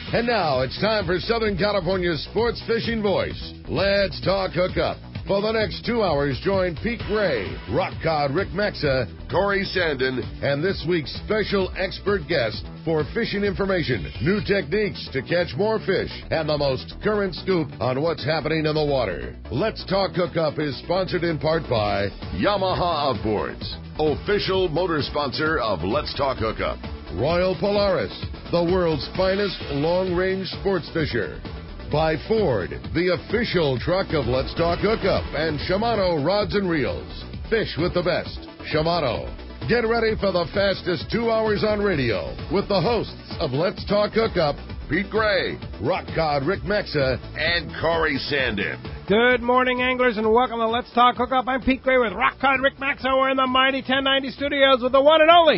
And now it's time for Southern California's sports fishing voice. Let's talk hookup. For the next 2 hours, join Pete Gray, Rock Cod Rick Maxa, Corey Sandin, and this week's special expert guest for fishing information, new techniques to catch more fish, and the most current scoop on what's happening in the water. Let's Talk Hookup is sponsored in part by Yamaha Outboards, official motor sponsor of Let's Talk Hookup. Royal Polaris, the world's finest long-range sports fisher. By Ford, the official truck of Let's Talk Hookup, and Shimano Rods and Reels. Fish with the best. Shimano. Get ready for the fastest 2 hours on radio with the hosts of Let's Talk Hookup, Pete Gray, Rock Cod Rick Maxa, and Corey Sandin. Good morning, anglers, and welcome to Let's Talk Hookup. I'm Pete Gray with Rock Cod Rick Maxa. We're in the mighty 1090 studios with the one and only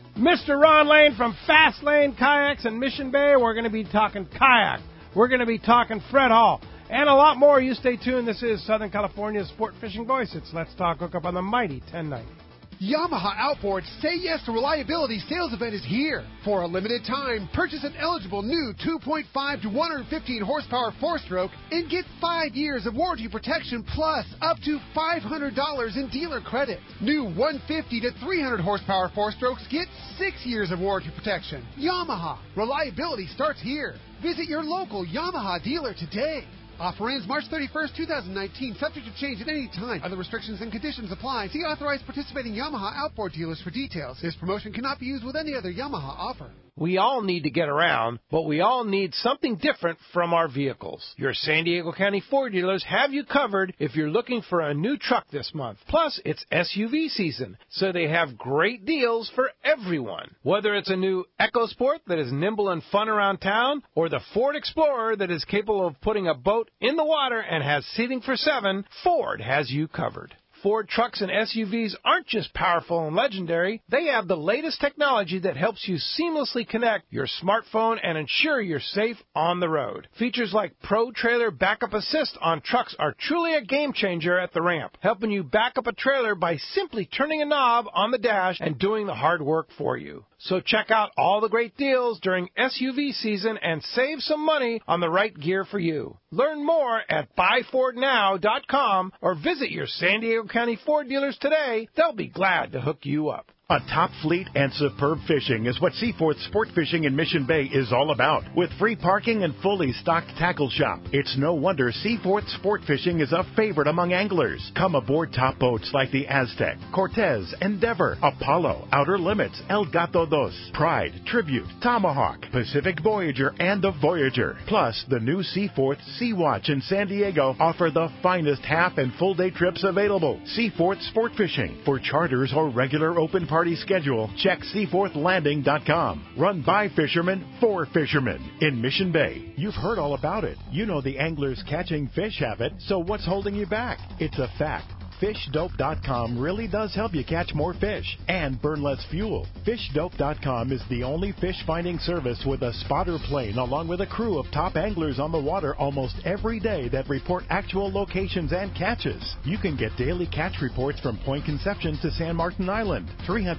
Mr. Ron Lane from Fast Lane Kayaks in Mission Bay. We're going to be talking kayak. We're going to be talking Fred Hall and a lot more. You stay tuned. This is Southern California's sport fishing voice. It's Let's Talk Hookup on the mighty 1090. Yamaha Outboards Say Yes to Reliability sales event is here. For a limited time, purchase an eligible new 2.5 to 115 horsepower four-stroke and get 5 years of warranty protection plus up to $500 in dealer credit. New 150 to 300 horsepower four-strokes get 6 years of warranty protection. Yamaha. Reliability starts here. Visit your local Yamaha dealer today. Offer ends March 31st, 2019, subject to change at any time. Other restrictions and conditions apply. See authorized participating Yamaha outboard dealers for details. This promotion cannot be used with any other Yamaha offer. We all need to get around, but we all need something different from our vehicles. Your San Diego County Ford dealers have you covered if you're looking for a new truck this month. Plus, it's SUV season, so they have great deals for everyone. Whether it's a new EcoSport that is nimble and fun around town, or the Ford Explorer that is capable of putting a boat in the water and has seating for 7, Ford has you covered. Ford trucks and SUVs aren't just powerful and legendary. They have the latest technology that helps you seamlessly connect your smartphone and ensure you're safe on the road. Features like Pro Trailer Backup Assist on trucks are truly a game changer at the ramp, helping you back up a trailer by simply turning a knob on the dash and doing the hard work for you. So check out all the great deals during SUV season and save some money on the right gear for you. Learn more at buyfordnow.com or visit your San Diego County Ford dealers today. They'll be glad to hook you up. A top fleet and superb fishing is what Seaforth Sport Fishing in Mission Bay is all about. With free parking and fully stocked tackle shop, it's no wonder Seaforth Sport Fishing is a favorite among anglers. Come aboard top boats like the Aztec, Cortez, Endeavor, Apollo, Outer Limits, El Gato Dos, Pride, Tribute, Tomahawk, Pacific Voyager, and the Voyager. Plus, the new Seaforth Sea Watch in San Diego offer the finest half and full day trips available. Seaforth Sport Fishing. For charters or regular open party schedule, check seaforthlanding.com. Run by fishermen for fishermen in Mission Bay. You've heard all about it. You know the angler's catching fish habit, so what's holding you back? It's a fact. FishDope.com really does help you catch more fish and burn less fuel. FishDope.com is the only fish finding service with a spotter plane along with a crew of top anglers on the water almost every day that report actual locations and catches. You can get daily catch reports from Point Conception to San Martin Island,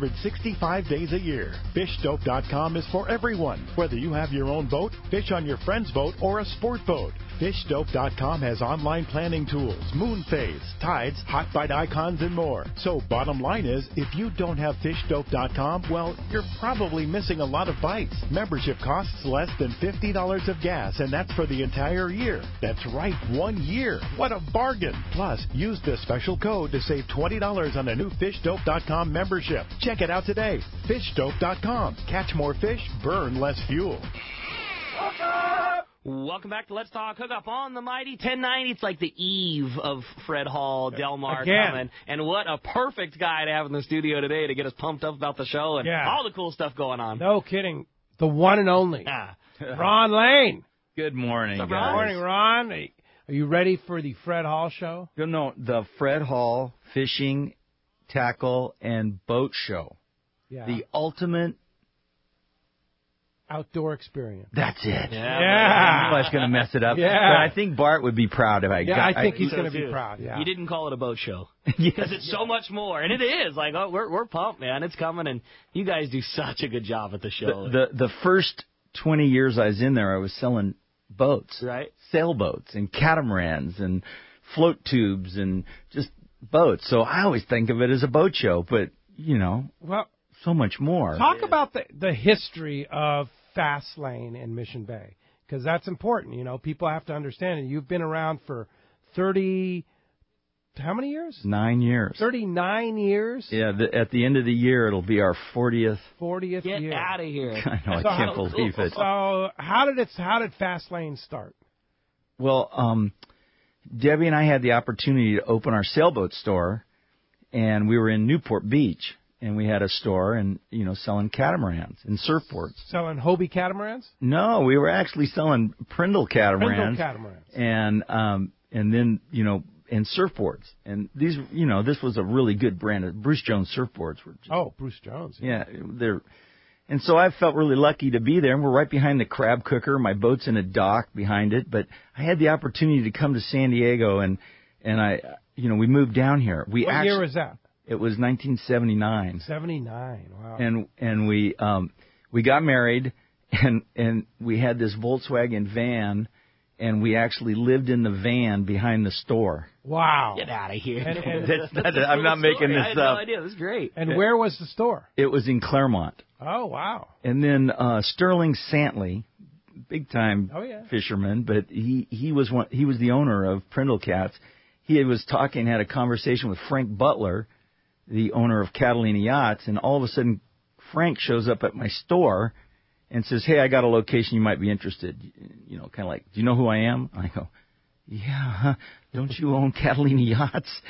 365 days a year. FishDope.com is for everyone, whether you have your own boat, fish on your friend's boat, or a sport boat. FishDope.com has online planning tools, moon phase, tides, hot bite icons, and more. So bottom line is, if you don't have FishDope.com, well, you're probably missing a lot of bites. Membership costs less than $50 of gas, and that's for the entire year. That's right, 1 year. What a bargain. Plus, use the special code to save $20 on a new FishDope.com membership. Check it out today. FishDope.com. Catch more fish, burn less fuel. Welcome back to Let's Talk Hookup on the mighty 1090. It's like the eve of Fred Hall, Delmar coming. And what a perfect guy to have in the studio today to get us pumped up about the show and all the cool stuff going on. No kidding. The one and only Ron Lane. Good morning, guys. Good morning, Ron. Are you ready for the Fred Hall show? No, the Fred Hall Fishing, Tackle, and Boat Show. Yeah. The ultimate outdoor experience. That's it. Yeah. I was going to mess it up. Yeah. But I think Bart would be proud if I got I think he's going to be proud. Yeah. You didn't call it a boat show. Yes. Because it's so much more. And it is. Like, we're pumped, man. It's coming, and you guys do such a good job at the show. The first 20 years I was in there, I was selling boats, right? Sailboats and catamarans and float tubes and just boats. So I always think of it as a boat show, but, so much more. Talk about the history of Fastlane in Mission Bay, because that's important. People have to understand it. You've been around for 30, how many years? 9 years. 39 years? Yeah, at the end of the year, it'll be our 40th. 40th year. Get out of here. I know, I can't believe it. So how did Fastlane start? Well, Debbie and I had the opportunity to open our sailboat store, and we were in Newport Beach. And we had a store and, selling catamarans and surfboards. Selling Hobie catamarans? No, we were actually selling Prindle catamarans. And then, and surfboards. And these, this was a really good brand. Bruce Jones surfboards were just, Bruce Jones. Yeah, and so I felt really lucky to be there. And we're right behind the crab cooker. My boat's in a dock behind it. But I had the opportunity to come to San Diego and I, we moved down here. What year was that? It was 1979. 79, wow. And we got married, and we had this Volkswagen van, and we actually lived in the van behind the store. Wow. Get out of here. I'm not making this up. I had no idea. This is great. And where was the store? It was in Claremont. Oh, wow. And then Sterling Santley, big-time fisherman, but he was the owner of Prindle Cats. He was had a conversation with Frank Butler, the owner of Catalina Yachts, and all of a sudden Frank shows up at my store and says, "Hey, I got a location you might be interested." Kind of like, "Do you know who I am?" I go, "Yeah, don't you own Catalina Yachts?"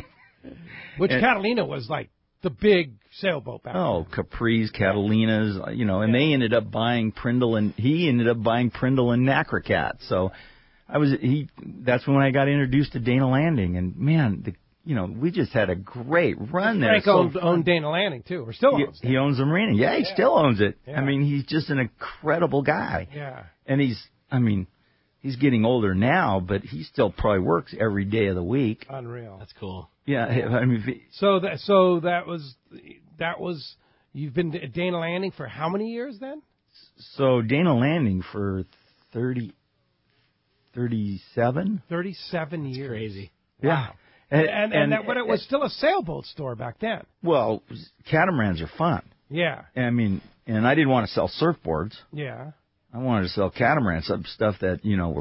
Which Catalina was like the big sailboat back then. Capris, Catalinas, and they ended up buying Prindle, and he ended up buying Prindle and Nacra Cat. So that's when I got introduced to Dana Landing, and man, we just had a great run there. Frank owned Dana Landing, too, or still owns it. He owns the marina. Yeah, he still owns it. Yeah. I mean, he's just an incredible guy. Yeah. And he's getting older now, but he still probably works every day of the week. Unreal. That's cool. Yeah. I mean, so that was you've been at Dana Landing for how many years then? So Dana Landing for 37? 37 years. That's crazy. Yeah. Wow. But it was still a sailboat store back then. Well, catamarans are fun. Yeah. I mean, and I didn't want to sell surfboards. Yeah. I wanted to sell catamarans, some stuff that, were...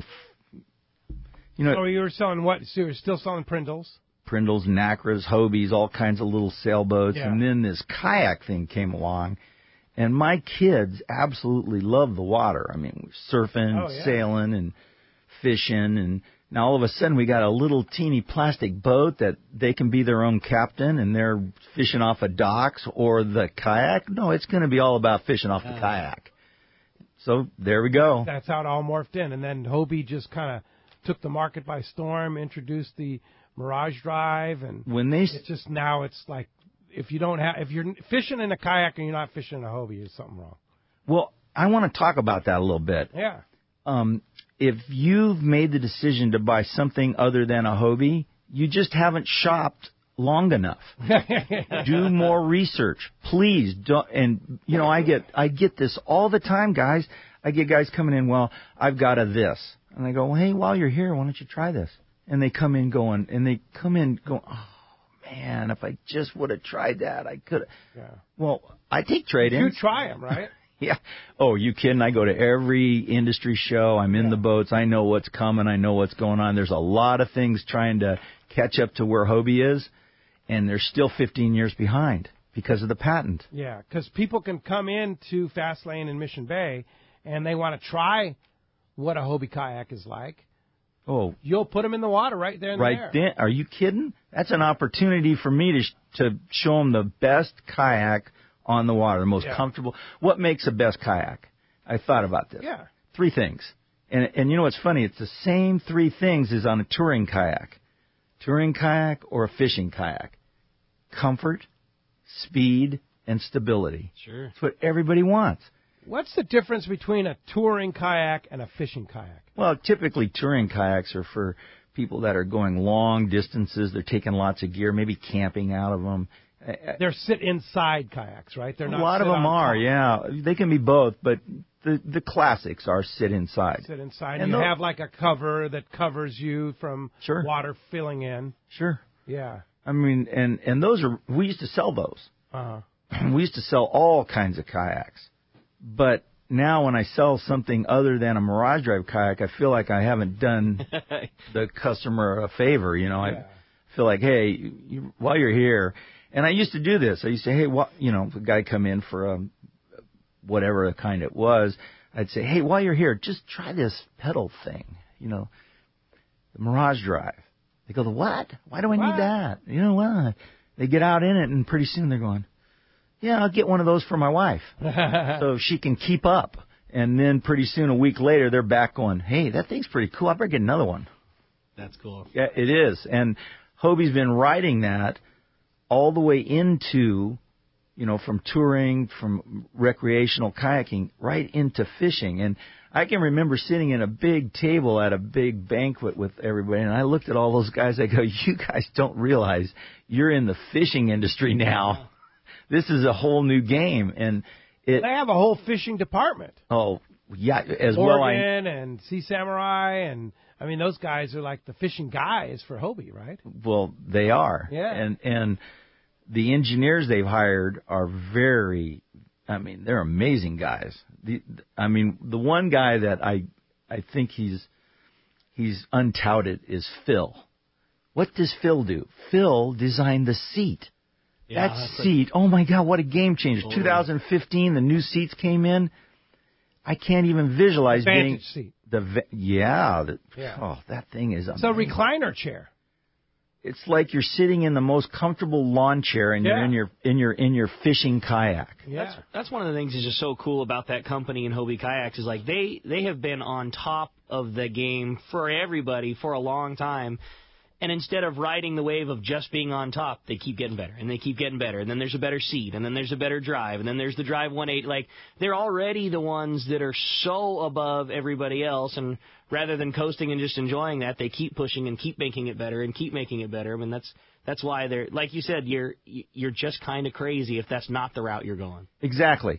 So you were selling what? So you were still selling Prindles? Prindles, Nacras, Hobies, all kinds of little sailboats. Yeah. And then this kayak thing came along, and my kids absolutely love the water. I mean, we're surfing, sailing, and fishing, and... Now, all of a sudden, we got a little teeny plastic boat that they can be their own captain, and they're fishing off of docks or the kayak. No, it's going to be all about fishing off the kayak. So there we go. That's how it all morphed in. And then Hobie just kind of took the market by storm, introduced the Mirage Drive, and it's just now it's like if you're fishing in a kayak and you're not fishing in a Hobie, there's something wrong. Well, I want to talk about that a little bit. Yeah. If you've made the decision to buy something other than a Hobie, you just haven't shopped long enough. Do more research, please. Don't, and I get this all the time, guys. I get guys coming in. Well, I've got this, and I go, well, hey, while you're here, why don't you try this? And they come in going, oh man, if I just would have tried that, I could. Yeah. Well, I take trade-ins. You try them, right? Yeah. Oh, you kidding? I go to every industry show. I'm in the boats. I know what's coming. I know what's going on. There's a lot of things trying to catch up to where Hobie is, and they're still 15 years behind because of the patent. Yeah, because people can come into Fastlane in Mission Bay, and they want to try what a Hobie kayak is like. Oh. You'll put them in the water right there and there. Right then? Are you kidding? That's an opportunity for me to show them the best kayak on the water, the most comfortable. What makes a best kayak? I thought about this. Yeah. 3 things. And you know what's funny? It's the same 3 things as on a touring kayak. Touring kayak or a fishing kayak. Comfort, speed, and stability. Sure. That's what everybody wants. What's the difference between a touring kayak and a fishing kayak? Well, typically touring kayaks are for people that are going long distances. They're taking lots of gear, maybe camping out of them. They're sit-inside kayaks, right? They're not. A lot of them are, yeah. They can be both, but the classics are sit-inside. Sit-inside. And you have like a cover that covers you from water filling in. Sure. Yeah. I mean, and those are, we used to sell those. We used to sell all kinds of kayaks. But now when I sell something other than a Mirage Drive kayak, I feel like I haven't done the customer a favor. You know, I feel like, hey, while you're here, and I used to do this. I used to say, hey, the guy come in for whatever the kind it was. I'd say, hey, while you're here, just try this pedal thing, the Mirage Drive. They go, the what? Why do I need that? You know what? They get out in it, and pretty soon they're going, yeah, I'll get one of those for my wife so she can keep up. And then pretty soon, a week later, they're back going, hey, that thing's pretty cool. I better get another one. That's cool. Yeah, it is. And Hobie's been riding that all the way into, from touring, from recreational kayaking, right into fishing. And I can remember sitting in a big table at a big banquet with everybody, and I looked at all those guys. I go, you guys don't realize you're in the fishing industry now. This is a whole new game, and they have a whole fishing department. Oh, yeah, as Morgan and Sea Samurai, and I mean those guys are like the fishing guys for Hobie, right? Well, they are. Yeah. And the engineers they've hired are they're amazing guys. The one guy that I think he's untouted is Phil. What does Phil do? Phil designed the seat. Yeah, that seat, oh my God, what a game changer. 2015, the new seats came in. I can't even visualize being seat. Oh, that thing is amazing. It's a recliner chair. It's like you're sitting in the most comfortable lawn chair and you're in your fishing kayak. Yeah. That's one of the things that's just so cool about that company and Hobie Kayaks is like they have been on top of the game for everybody for a long time. And instead of riding the wave of just being on top, they keep getting better, and they keep getting better. And then there's a better seat, and then there's a better drive, and then there's the Drive 180. Like, they're already the ones that are so above everybody else, and rather than coasting and just enjoying that, they keep pushing and keep making it better and keep making it better. I mean, that's why they're, like you said, you're just kind of crazy if that's not the route you're going. Exactly.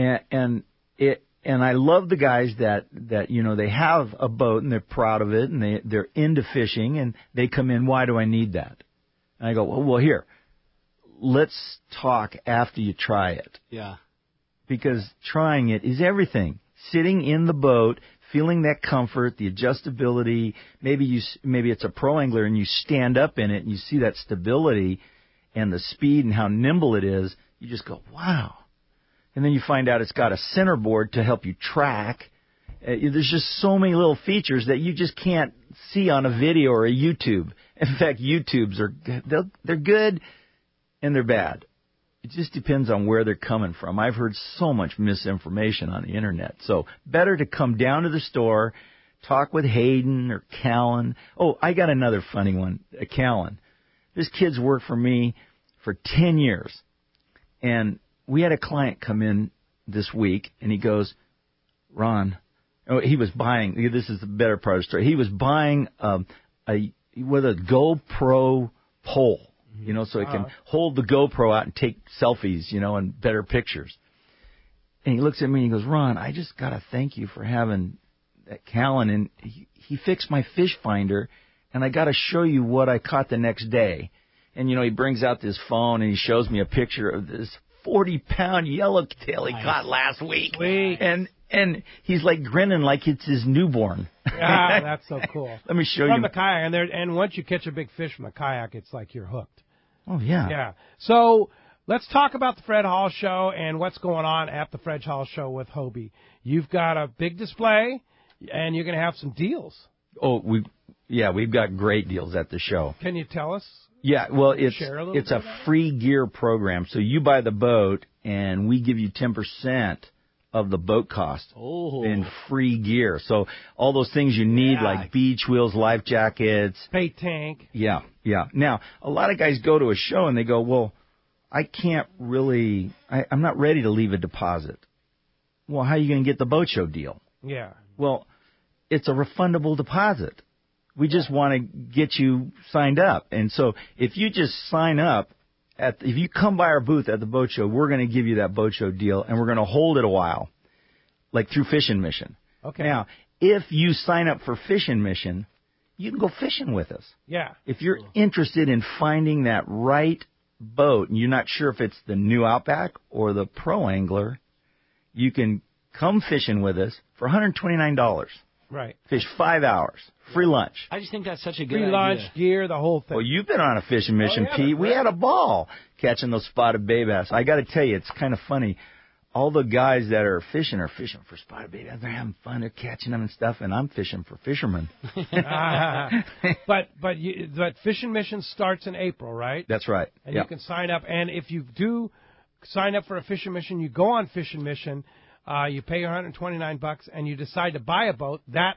And I love the guys that they have a boat and they're proud of it and they're into fishing and they come in, why do I need that? And I go, well, here, let's talk after you try it. Yeah. Because trying it is everything. Sitting in the boat, feeling that comfort, the adjustability, maybe it's a pro angler and you stand up in it and you see that stability and the speed and how nimble it is, you just go, wow. And then you find out it's got a center board to help you track. There's just so many little features that you just can't see on a video or a YouTube. In fact, YouTubes they're good and they're bad. It just depends on where they're coming from. I've heard so much misinformation on the internet. So better to come down to the store, talk with Hayden or Callan. Oh, I got another funny one, Callan. This kid's worked for me for 10 years. And we had a client come in this week, and he goes, Ron, he was buying, this is the better part of the story, he was buying with a GoPro pole, so it can hold the GoPro out and take selfies, and better pictures. And he looks at me and he goes, Ron, I just got to thank you for having that Callan, and he fixed my fish finder, and I got to show you what I caught the next day. And, he brings out this phone, and he shows me a picture of this 40-pound yellowtail he caught last week. Sweet. And he's like grinning like it's his newborn. Yeah, that's so cool. Let me show you. From the kayak, and once you catch a big fish from a kayak, it's like you're hooked. Oh, yeah. Yeah. So let's talk about the Fred Hall Show and what's going on at the Fred Hall Show with Hobie. You've got a big display, and you're going to have some deals. Oh, we've got great deals at the show. Can you tell us? Yeah, well, it's a free gear program. So you buy the boat, and we give you 10% of the boat cost in free gear. So all those things you need, like beach wheels, life jackets. Bait tank. Yeah. Now, a lot of guys go to a show, and they go, well, I can't really, I'm not ready to leave a deposit. Well, how are you going to get the boat show deal? Yeah. Well, it's a refundable deposit. We just want to get you signed up. And so if you just sign up if you come by our booth at the boat show, we're going to give you that boat show deal, and we're going to hold it a while, like through Fishing Mission. Okay. Now, if you sign up for Fishing Mission, you can go fishing with us. Yeah. If you're interested in finding that right boat, and you're not sure if it's the new Outback or the Pro Angler, you can come fishing with us for $129. Right. Fish 5 hours. Free lunch. I just think that's such a good Free idea. lunch, gear, the whole thing. Well, you've been on a fishing mission, yeah, Pete. We had a ball catching those spotted bay bass. I got to tell you, it's kind of funny. All the guys that are fishing for spotted bay bass. They're having fun. They're catching them and stuff, and I'm fishing for fishermen. But Fishing Mission starts in April, right? That's right. And you can sign up. And if you do sign up for a Fishing Mission, you go on Fishing Mission, you pay $129, and you decide to buy a boat, that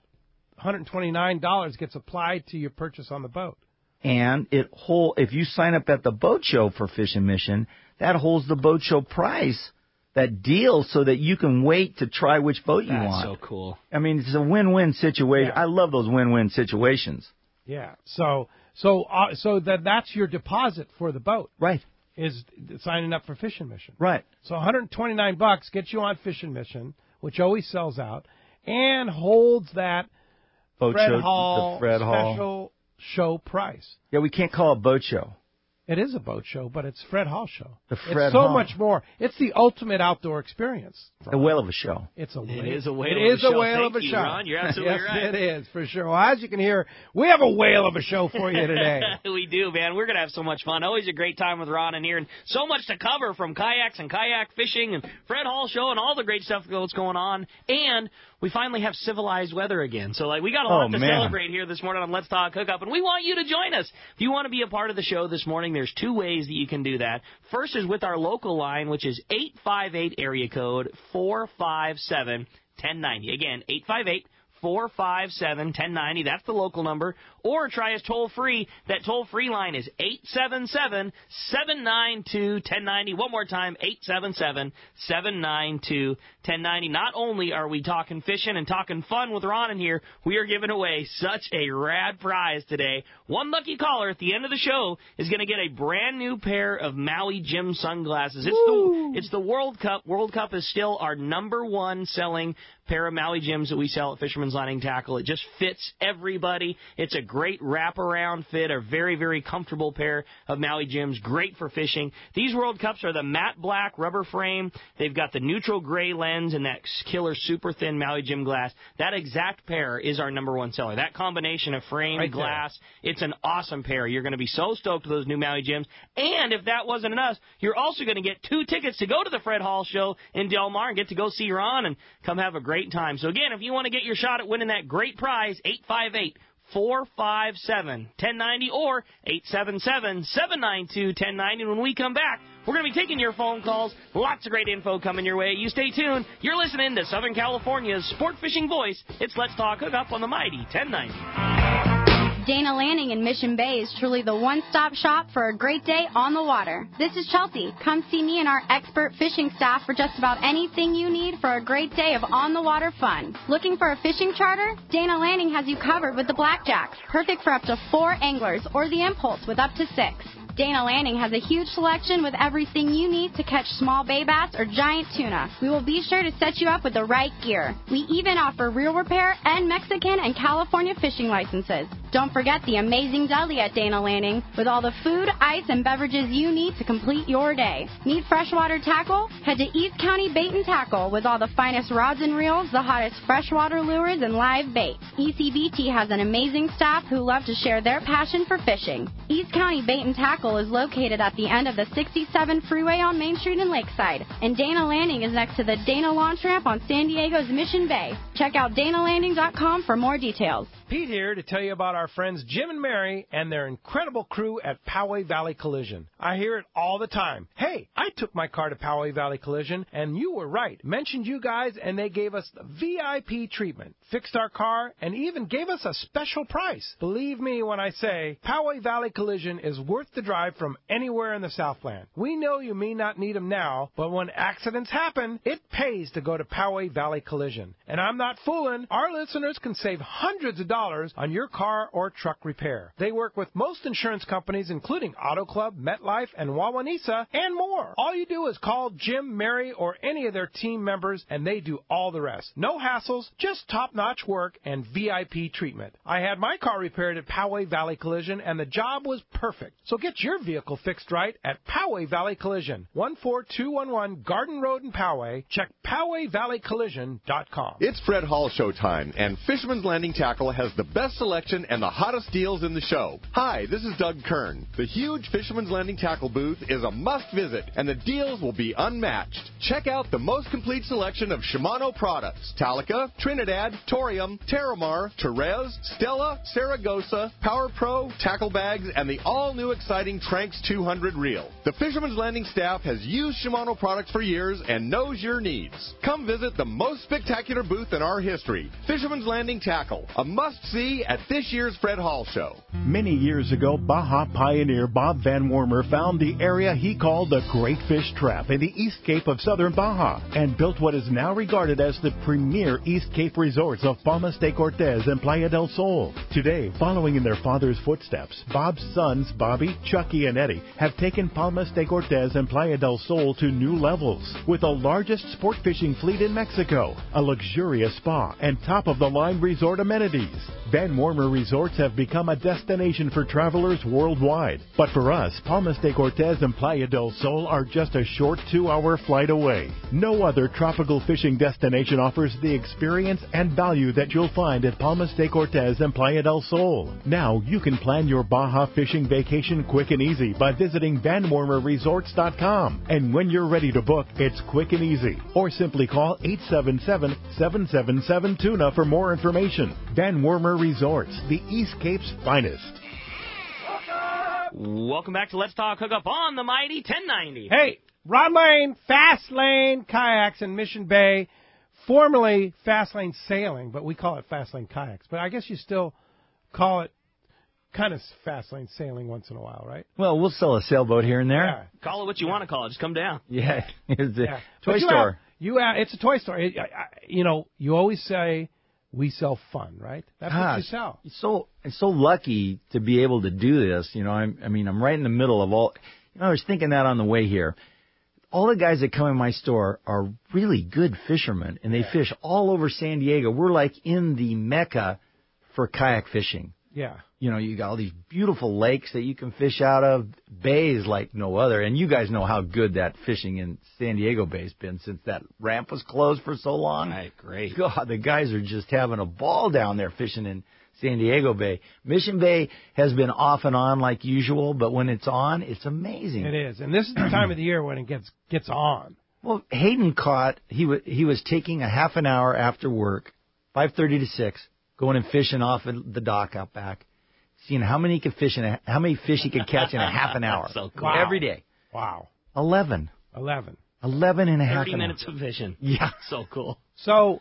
$129 gets applied to your purchase on the boat. And if you sign up at the boat show for Fishing Mission, that holds the boat show price, that deal, so that you can wait to try which boat you want. That's so cool. I mean, it's a win-win situation. Yeah. I love those win-win situations. Yeah. So that's your deposit for the boat. Right. Is signing up for Fishing Mission. Right. So $129 gets you on Fishing Mission, which always sells out, and holds that Boat Fred show, Hall the Fred Hall special show price. Yeah, we can't call it boat show. It is a boat show, but it's Fred Hall show. The Fred it's so Hall. much more. It's the ultimate outdoor experience. A whale of a show. It's a whale. It is a whale It of a is show. a whale Thank of a you, show. Ron. You're absolutely yes, right. It is, for sure. Well, as you can hear, we have a whale of a show for you today. We do, man. We're going to have so much fun. Always a great time with Ron and here, and so much to cover, from kayaks and kayak fishing and Fred Hall show and all the great stuff that's going on. And we finally have civilized weather again. So, we got a lot to celebrate here this morning on Let's Talk Hookup, and we want you to join us. If you want to be a part of the show this morning, there's two ways that you can do that. First is with our local line, which is 858 area code 457-1090. Again, 858-457-1090. That's the local number. Or try us toll-free. That toll-free line is 877-792-1090. One more time, 877-792-1090. Not only are we talking fishing and talking fun with Ron in here, we are giving away such a rad prize today. One lucky caller at the end of the show is going to get a brand new pair of Maui Jim sunglasses. It's the World Cup. World Cup is still our number one selling pair of Maui Jims that we sell at Fisherman's Landing Tackle. It just fits everybody. It's a great wraparound fit, a very, very comfortable pair of Maui Jims, great for fishing. These World Cups are the matte black rubber frame. They've got the neutral gray lens and that killer super thin Maui Jim glass. That exact pair is our number one seller. That combination of frame and glass, it's an awesome pair. You're going to be so stoked with those new Maui Jims. And if that wasn't enough, you're also going to get 2 tickets to go to the Fred Hall show in Del Mar and get to go see Ron and come have a great time. So again, if you want to get your shot at winning that great prize, 858-457-1090 or 877-792-1090. When we come back, we're going to be taking your phone calls. Lots of great info coming your way. You stay tuned. You're listening to Southern California's sport fishing voice. It's Let's Talk Hookup on the mighty 1090. Dana Landing in Mission Bay is truly the one-stop shop for a great day on the water. This is Chelsea. Come see me and our expert fishing staff for just about anything you need for a great day of on-the-water fun. Looking for a fishing charter? Dana Landing has you covered with the Blackjacks, perfect for up to 4 anglers, or the Impulse with up to 6. Dana Landing has a huge selection with everything you need to catch small bay bass or giant tuna. We will be sure to set you up with the right gear. We even offer reel repair and Mexican and California fishing licenses. Don't forget the amazing deli at Dana Landing with all the food, ice, and beverages you need to complete your day. Need freshwater tackle? Head to East County Bait and Tackle with all the finest rods and reels, the hottest freshwater lures, and live bait. ECBT has an amazing staff who love to share their passion for fishing. East County Bait and Tackle is located at the end of the 67 freeway on Main Street in Lakeside, and Dana Landing is next to the Dana Launch Ramp on San Diego's Mission Bay. Check out DanaLanding.com for more details. Pete here to tell you about our friends Jim and Mary and their incredible crew at Poway Valley Collision. I hear it all the time. Hey, I took my car to Poway Valley Collision, and you were right. Mentioned you guys, and they gave us the VIP treatment, fixed our car, and even gave us a special price. Believe me when I say Poway Valley Collision is worth the drive from anywhere in the Southland. We know you may not need them now, but when accidents happen, it pays to go to Poway Valley Collision. And I'm not fooling. Our listeners can save hundreds of dollars on your car or truck repair. They work with most insurance companies, including Auto Club, MetLife, and Wawanesa, and more. All you do is call Jim, Mary, or any of their team members, and they do all the rest. No hassles, just top-notch work and VIP treatment. I had my car repaired at Poway Valley Collision, and the job was perfect. So get your vehicle fixed right at Poway Valley Collision, 14211 Garden Road in Poway. Check PowayValleyCollision.com. It's Fred Hall show time, and Fisherman's Landing Tackle has the best selection and the hottest deals in the show. Hi, this is Doug Kern. The huge Fisherman's Landing Tackle booth is a must-visit, and the deals will be unmatched. Check out the most complete selection of Shimano products: Talica, Trinidad, Torium, Terramar, Therese, Stella, Saragosa, Power Pro, tackle bags, and the all-new exciting Tranx 200 reel. The Fisherman's Landing staff has used Shimano products for years and knows your needs. Come visit the most spectacular booth in our history, Fisherman's Landing Tackle, a must-see at this year's Fred Hall show. Many years ago, Baja pioneer Bob Van Wormer found the area he called the Great Fish Trap in the East Cape of southern Baja and built what is now regarded as the premier East Cape resorts of Palmas de Cortez and Playa del Sol. Today, following in their father's footsteps, Bob's sons, Bobby, Chucky, and Eddie, have taken Palmas de Cortez and Playa del Sol to new levels with the largest sport fishing fleet in Mexico, a luxurious spa, and top-of-the-line resort amenities. Van Wormer Resorts have become a destination for travelers worldwide. But for us, Palmas de Cortez and Playa del Sol are just a short 2-hour flight away. No other tropical fishing destination offers the experience and value that you'll find at Palmas de Cortez and Playa del Sol. Now you can plan your Baja fishing vacation quick and easy by visiting VanWormerResorts.com. And when you're ready to book, it's quick and easy. Or simply call 877-777-TUNA for more information. Van Wormer Resorts, the East Cape's finest. Welcome back to Let's Talk Hookup on the Mighty 1090. Hey, Rod Lane, Fast Lane Kayaks in Mission Bay, formerly Fast Lane Sailing, but we call it Fast Lane Kayaks. But I guess you still call it kind of Fast Lane Sailing once in a while, right? Well, we'll sell a sailboat here and there. Yeah. Call it what you want to call it. Just come down. Yeah, it's a Yeah. toy But store. It's a toy store. You always say we sell fun, right? That's what you sell. I'm so lucky to be able to do this. I'm right in the middle of all. I was thinking that on the way here. All the guys that come in my store are really good fishermen, and they fish all over San Diego. We're like in the Mecca for kayak fishing. Yeah. You got all these beautiful lakes that you can fish out of, bays like no other. And you guys know how good that fishing in San Diego Bay's been since that ramp was closed for so long. Right, great. God, the guys are just having a ball down there fishing in San Diego Bay. Mission Bay has been off and on like usual, but when it's on, it's amazing. It is. And this is the time of the year when it gets on. Well, Hayden caught, he was taking a half an hour after work, 5:30 to 6, going and fishing off at the dock out back, seeing how many fish he could catch in a half an hour. So cool. Every day. Wow. 11 and a half 30 minutes of fishing. Yeah. So cool. So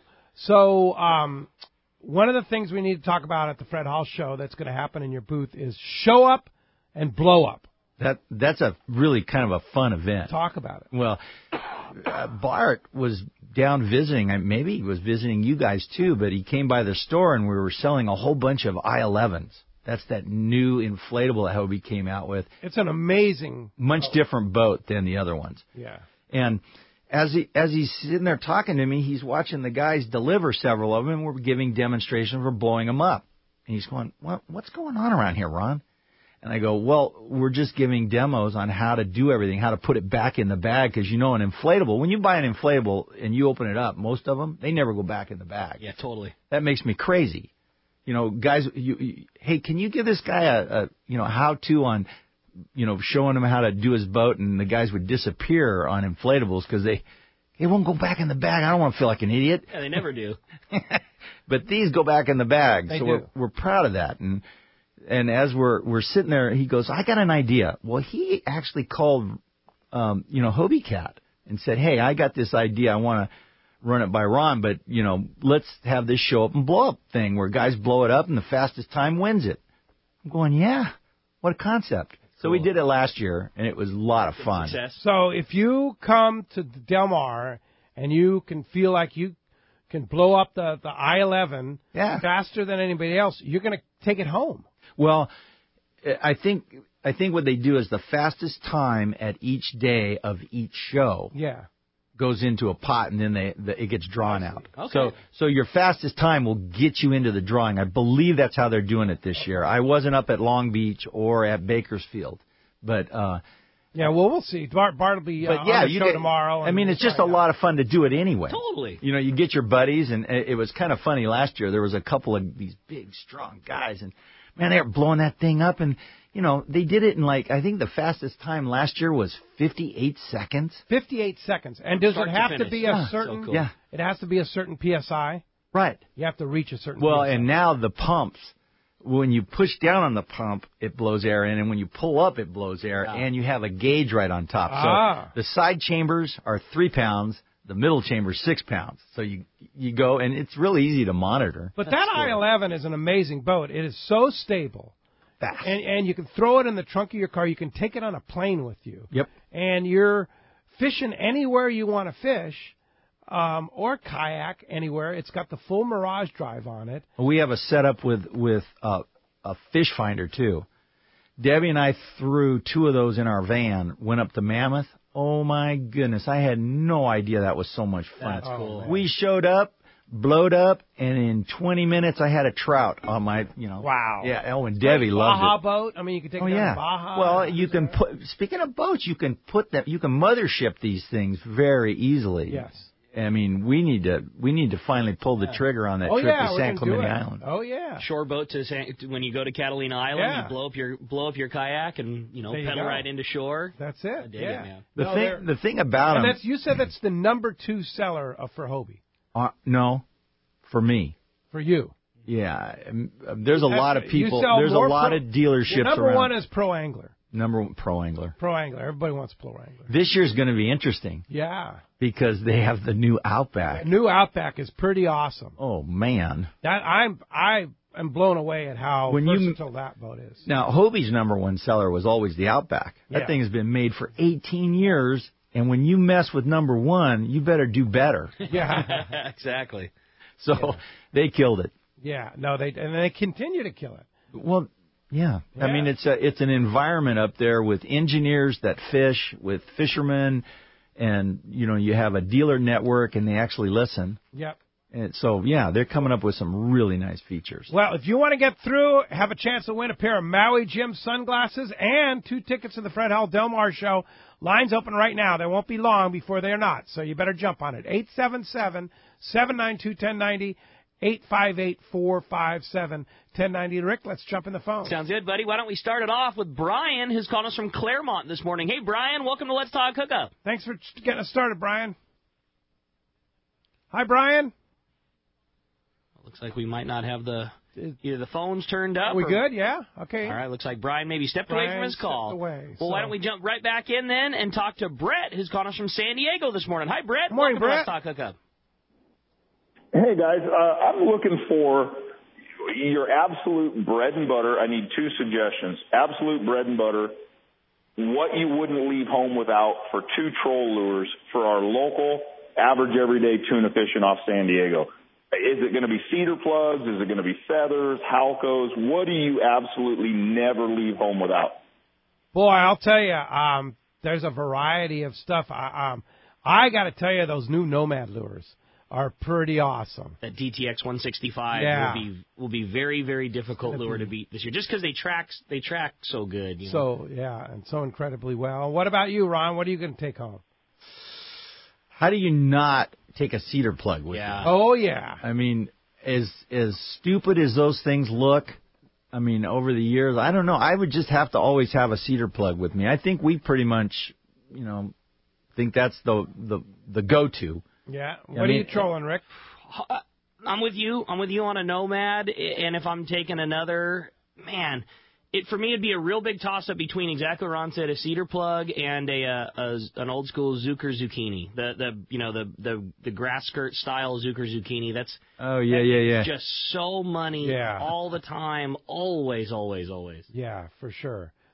one of the things we need to talk about at the Fred Hall show that's going to happen in your booth is show up and blow up. That's a really kind of a fun event. Talk about it. Well, Bart was down visiting. Maybe he was visiting you guys too, but he came by the store and we were selling a whole bunch of I-11s. That's that new inflatable that Hobie came out with. It's an amazing, much different boat than the other ones. Yeah. And as he's sitting there talking to me, he's watching the guys deliver several of them, and we're giving demonstrations for blowing them up. And he's going, what's going on around here, Ron? And I go, well, we're just giving demos on how to do everything, how to put it back in the bag, because an inflatable, when you buy an inflatable and you open it up, most of them, they never go back in the bag. Yeah, totally. That makes me crazy. Guys, hey, can you give this guy a how-to on, showing him how to do his boat, and the guys would disappear on inflatables because they won't go back in the bag. I don't want to feel like an idiot. Yeah, they never do. But these go back in the bag, they so do. we're proud of that. And as we're sitting there, he goes, I got an idea. Well, he actually called, Hobie Cat and said, hey, I got this idea. I want to run it by Ron, but, let's have this show up and blow up thing where guys blow it up and the fastest time wins it. I'm going, yeah, what a concept. So we did it last year, and it was a lot of fun. Success. So if you come to Del Mar and you can feel like you can blow up the I-11 faster than anybody else, you're going to take it home. Well, I think what they do is the fastest time at each day of each show goes into a pot, and then it gets drawn out. Okay. So your fastest time will get you into the drawing. I believe that's how they're doing it this year. I wasn't up at Long Beach or at Bakersfield, but we'll see. Bart will be on the show tomorrow. I mean, it's just a lot of fun to do it anyway. Totally. You know, you get your buddies, and it was kind of funny last year. There was a couple of these big, strong guys, and man, they were blowing that thing up, and you know, they did it in I think the fastest time last year was 58 seconds. 58 seconds. And does it have to be a certain? So cool. It has to be a certain PSI. Right. You have to reach a certain. Well, PSI. and now the pumps. When you push down on the pump, it blows air in, and when you pull up, it blows air, and you have a gauge right on top. So the side chambers are 3 pounds, the middle chamber is 6 pounds. So you go, and it's really easy to monitor. But that I-11 is an amazing boat. It is so stable. Fast. And you can throw it in the trunk of your car. You can take it on a plane with you. Yep. And you're fishing anywhere you want to fish. Or kayak anywhere. It's got the full Mirage drive on it. We have a setup with a fish finder too. Debbie and I threw 2 of those in our van. Went up to Mammoth. Oh my goodness! I had no idea that was so much fun. That's cool. We showed up, blowed up, and in 20 minutes I had a trout on my. Wow. Yeah. Oh, and Debbie loved Baja it. boat. I mean, you can take it down to Baja. Well, you can put. Speaking of boats, you can put them. You can mothership these things very easily. Yes. I mean, we need to finally pull the trigger on that trip to San Clemente Island. Oh yeah, shore boat to when you go to Catalina Island, you blow up your kayak and pedal right into shore. That's it. The thing about them. You said that's the number 2 seller for Hobie. No, for me. For you. Yeah, there's a lot of people. There's a lot of dealerships around. Number 1 is Pro Angler. Pro Angler. Pro Angler. Everybody wants Pro Angler. This year's going to be interesting. Yeah. Because they have the new Outback. The new Outback is pretty awesome. Oh man. I am blown away at how versatile that boat is. Now, Hobie's number 1 seller was always the Outback. That thing has been made for 18 years, and when you mess with number 1, you better do better. Yeah. Exactly. So they killed it. Yeah. No, they continue to kill it. Well, yeah. I mean, it's an environment up there with engineers that fish, with fishermen, and you have a dealer network, and they actually listen. Yep. And so they're coming up with some really nice features. Well, if you want to get through, have a chance to win a pair of Maui Jim sunglasses and 2 tickets to the Fred Hall Del Mar show. Lines open right now. They won't be long before they're not, so you better jump on it. 877-792-1090. 858-457-1090. Rick, let's jump in the phone. Sounds good, buddy. Why don't we start it off with Brian, who's calling us from Claremont this morning. Hey, Brian, welcome to Let's Talk Hookup. Thanks for getting us started, Brian. Hi, Brian. Looks like we might not have either the phones turned up. We good? Yeah? Okay. All right, looks like Brian maybe stepped away from his call. Why don't we jump right back in then and talk to Brett, who's calling us from San Diego this morning. Hi, Brett. Good morning, welcome Brett. To Let's Talk Hookup. Hey, guys, I'm looking for your absolute bread and butter. I need 2 suggestions. Absolute bread and butter, what you wouldn't leave home without for 2 troll lures for our local, average, everyday tuna fishing off San Diego. Is it going to be cedar plugs? Is it going to be feathers, halcos? What do you absolutely never leave home without? Boy, I'll tell you, there's a variety of stuff. I got to tell you, those new Nomad lures are pretty awesome. That DTX 165 will be very, very difficult lure to beat this year, just because they track so good. So and so incredibly well. What about you, Ron? What are you going to take home? How do you not take a cedar plug with you? Oh yeah. I mean, as stupid as those things look, I mean, over the years, I don't know. I would just have to always have a cedar plug with me. I think we pretty much, think that's the go-to. Yeah. What are you trolling, Rick? I'm with you. I'm with you on a Nomad, and if I'm taking another, man, for me it'd be a real big toss-up between exactly what Ron said, a cedar plug and an old school Zucker Zucchini, the grass skirt style Zucker Zucchini. That's just so money all the time, always. Yeah, for sure.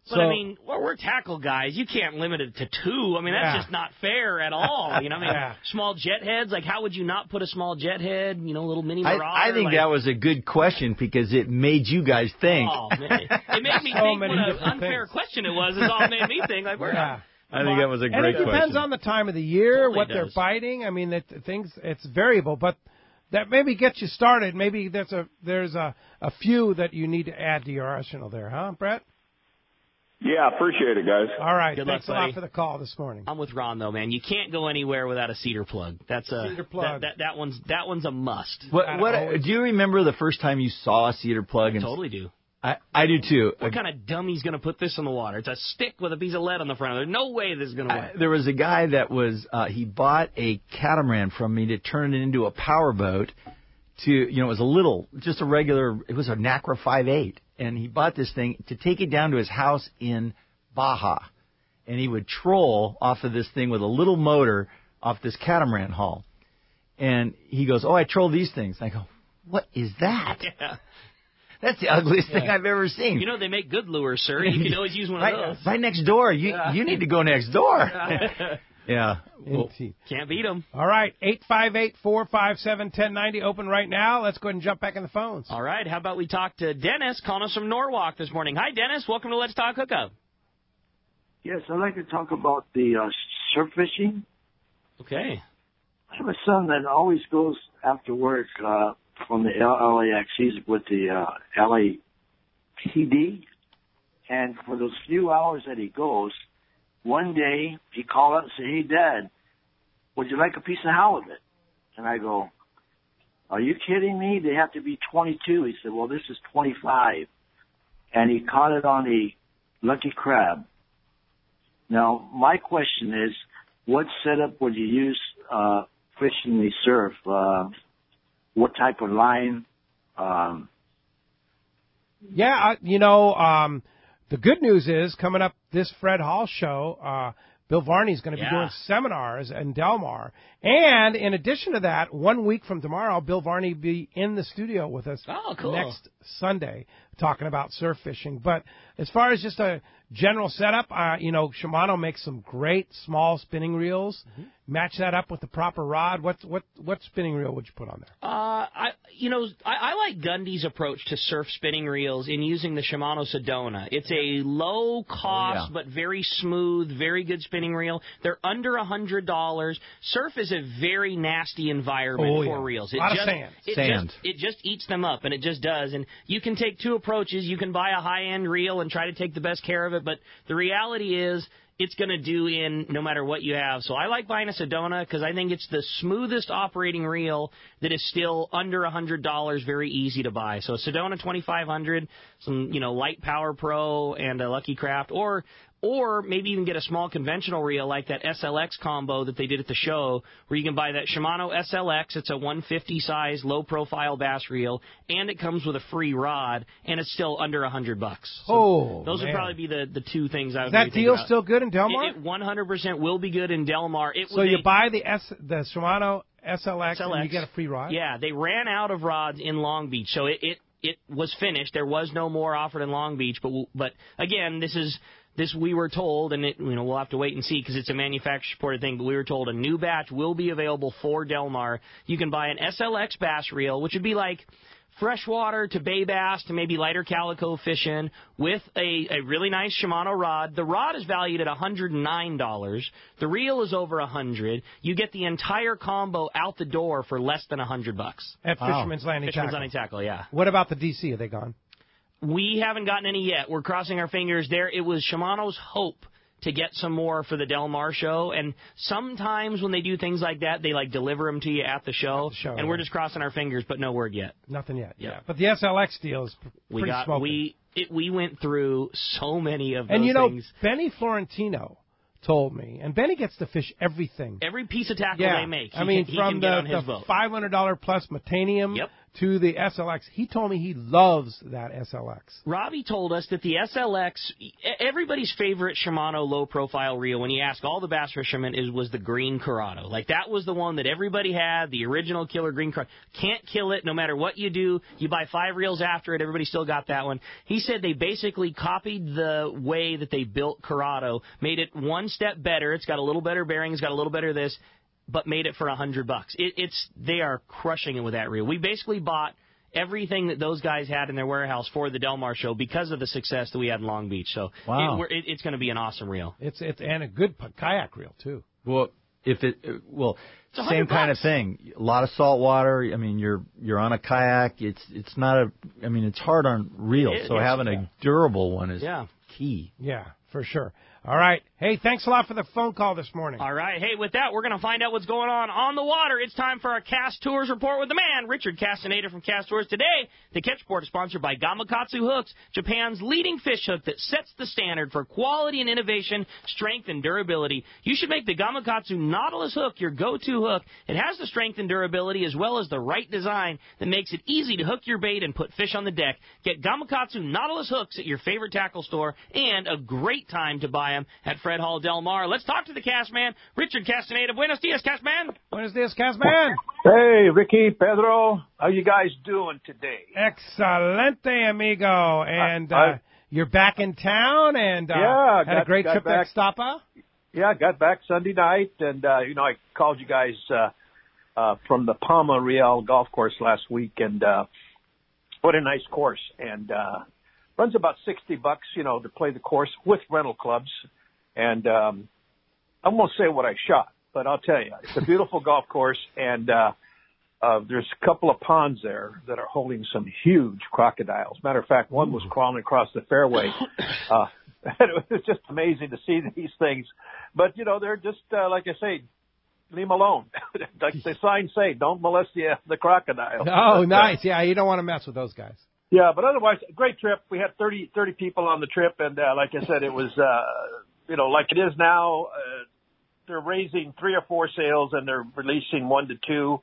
But, I mean, we're tackle guys. You can't limit it to 2. I mean, that's just not fair at all. You know, I mean, small jet heads, like, how would you not put a small jet head, little mini Marauder? I think that was a good question because it made you guys think. Oh, man. It made me think what an unfair question it was. It all made me think, like, I think that was a great question. And it depends on the time of the year, what they're biting. I mean, it's variable, but that maybe gets you started. Maybe there's a few that you need to add to your arsenal there, huh, Brett? Yeah, appreciate it, guys. All right, thanks a lot for the call this morning. I'm with Ron though, man. You can't go anywhere without a cedar plug. That's a cedar plug. That one's a must. What do you remember the first time you saw a cedar plug? I totally do. I do too. What kind of dummy's going to put this in the water? It's a stick with a piece of lead on the front. There's no way this is going to work. There was a guy that was he bought a catamaran from me to turn it into a power boat. It was it was a Nacra 5.8, and he bought this thing to take it down to his house in Baja, and he would troll off of this thing with a little motor off this catamaran hull. And he goes, "Oh, I troll these things." And I go, "What is that?" Yeah. That's the ugliest thing I've ever seen. They make good lures, sir. You can always use one of those. Right next door. You need to go next door. Yeah. Well, can't beat them. All right. 858-457-1090 open right now. Let's go ahead and jump back in the phones. All right. How about we talk to Dennis calling us from Norwalk this morning. Hi, Dennis. Welcome to Let's Talk Hookup. Yes, I'd like to talk about the surf fishing. Okay. I have a son that always goes after work from the LAX. He's with the LAPD. And for those few hours that he goes, one day he called up and said, "Hey, Dad, would you like a piece of halibut?" And I go, "Are you kidding me? They have to be 22. He said, "Well, this is 25. And he caught it on a lucky crab. Now, my question is, what setup would you use fishing the surf? What type of line? The good news is coming up this Fred Hall show, Bill Varney's going to be doing seminars in Del Mar. And in addition to that, 1 week from tomorrow, Bill Varney will be in the studio with us next Sunday talking about surf fishing. But as far as just a general setup, Shimano makes some great small spinning reels. Mm-hmm. Match that up with the proper rod. What spinning reel would you put on there? I like Gundy's approach to surf spinning reels in using the Shimano Sedona. It's a low cost but very smooth, very good spinning reel. They're under $100. Surf is a very nasty environment for reels. A lot of sand. It just eats them up, and it just does. And you can take two approaches. You can buy a high-end reel and try to take the best care of it, but the reality is it's going to do in no matter what you have. So I like buying a Sedona because I think it's the smoothest operating reel that is still under $100, very easy to buy. So a Sedona 2500, some Light Power Pro and a Lucky Craft, or maybe even get a small conventional reel like that SLX combo that they did at the show, where you can buy that Shimano SLX. It's a 150 size, low-profile bass reel, and it comes with a free rod, and it's still under $100. So those would probably be the two things I would Is that deal still good in Del Mar? It 100% will be good in Del Mar. You buy the Shimano SLX and you get a free rod? Yeah, they ran out of rods in Long Beach, so it was finished. There was no more offered in Long Beach, but again, this we were told, and we'll have to wait and see because it's a manufacturer-supported thing, but we were told a new batch will be available for Del Mar. You can buy an SLX bass reel, which would be like freshwater to bay bass to maybe lighter calico fishing with a really nice Shimano rod. The rod is valued at $109. The reel is over $100. You get the entire combo out the door for less than $100. At Fisherman's Landing Tackle. Fisherman's Landing Tackle, yeah. What about the DC? Are they gone? We haven't gotten any yet. We're crossing our fingers there. It was Shimano's hope to get some more for the Del Mar show, and sometimes when they do things like that, they deliver them to you at the show, and we're just crossing our fingers, but no word yet. Nothing yet. Yeah. But the SLX deal is pretty smoking. We went through so many of those things. And Benny Florentino told me, and Benny gets to fish everything. Every piece of tackle they make. From the $500 plus Metanium to the SLX. He told me he loves that SLX. Robbie told us that the SLX, everybody's favorite Shimano low-profile reel, when you ask all the bass fishermen, was the green Corrado. Like, that was the one that everybody had, the original killer green Corrado. Can't kill it no matter what you do. You buy 5 reels after it, everybody still got that one. He said they basically copied the way that they built Corrado, made it one step better. It's got a little better bearing, it's got a little better this, but made it for $100. They are crushing it with that reel. We basically bought everything that those guys had in their warehouse for the Del Mar show because of the success that we had in Long Beach. So wow. It's going to be an awesome reel. It's and a good kayak reel too. Well, same kind of thing. A lot of salt water. I mean, you're on a kayak. It's not it's hard on reels. So having a durable one is key. Yeah, for sure. All right. Hey, thanks a lot for the phone call this morning. All right. Hey, with that, we're going to find out what's going on the water. It's time for our Cast Tours report with the man, Richard Castaneda from Cast Tours. Today, the Catch Report is sponsored by Gamakatsu Hooks, Japan's leading fish hook that sets the standard for quality and innovation, strength and durability. You should make the Gamakatsu Nautilus hook your go-to hook. It has the strength and durability as well as the right design that makes it easy to hook your bait and put fish on the deck. Get Gamakatsu Nautilus hooks at your favorite tackle store, and a great time to buy them at Fred Hall Del Mar. Let's talk to the cast man, Richard Castaneda. Buenos dias, cast man. Buenos dias, cast man. Hey, Ricky, Pedro, how you guys doing today? Excelente, amigo. And you're back in town and had a great trip to Ixtapa? Yeah, got back Sunday night, and I called you guys from the Palma Real golf course last week, and what a nice course. And runs about $60, to play the course with rental clubs. And I won't say what I shot, but I'll tell you, it's a beautiful golf course, and there's a couple of ponds there that are holding some huge crocodiles. Matter of fact, one was crawling across the fairway. It was just amazing to see these things. But, they're just, like I say, leave them alone. Like the signs say, don't molest the crocodile. Oh, nice. Yeah, you don't want to mess with those guys. Yeah, but otherwise, great trip. We had 30 people on the trip, and like I said, it was, like it is now, they're raising 3 or 4 sails, and they're releasing 1 to 2.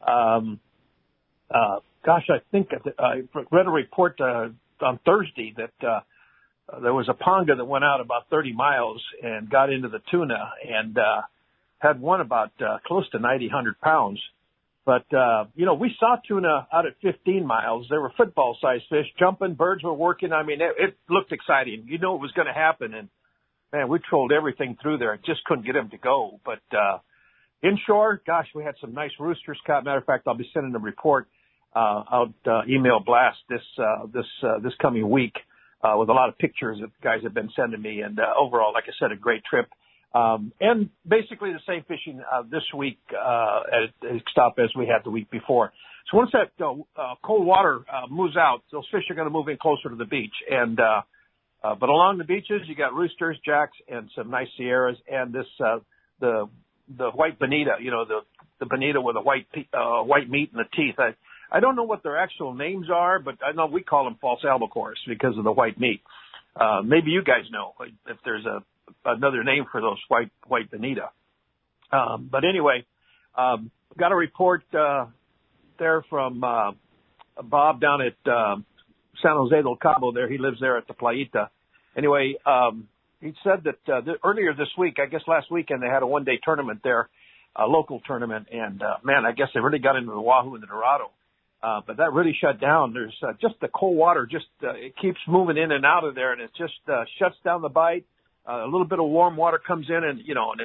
I think I read a report on Thursday that there was a panga that went out about 30 miles and got into the tuna and had one about close to 100 pounds. But, we saw tuna out at 15 miles. They were football-sized fish, jumping, birds were working. I mean, it looked exciting. You know it was going to happen. And, man, we trolled everything through there. Just couldn't get them to go. But inshore, gosh, we had some nice roosters caught. Matter of fact, I'll be sending a report out email blast this coming week with a lot of pictures that guys have been sending me. And overall, like I said, a great trip. And basically the same fishing this week at Ixtapa as we had the week before. So once that cold water moves out, those fish are going to move in closer to the beach. And but along the beaches, you got roosters, jacks, and some nice Sierras, and this the white bonita. The bonita with a white meat in the teeth. I don't know what their actual names are, but I know we call them false albacores because of the white meat. Maybe you guys know if there's another name for those white bonita. But anyway, got a report there from Bob down at San Jose del Cabo there. He lives there at the Playita. Anyway, he said that earlier this week, I guess last weekend, they had a one-day tournament there, a local tournament. And, man, I guess they really got into the Wahoo and the Dorado. But that really shut down. There's just the cold water, it keeps moving in and out of there, and it just shuts down the bite. A little bit of warm water comes in, and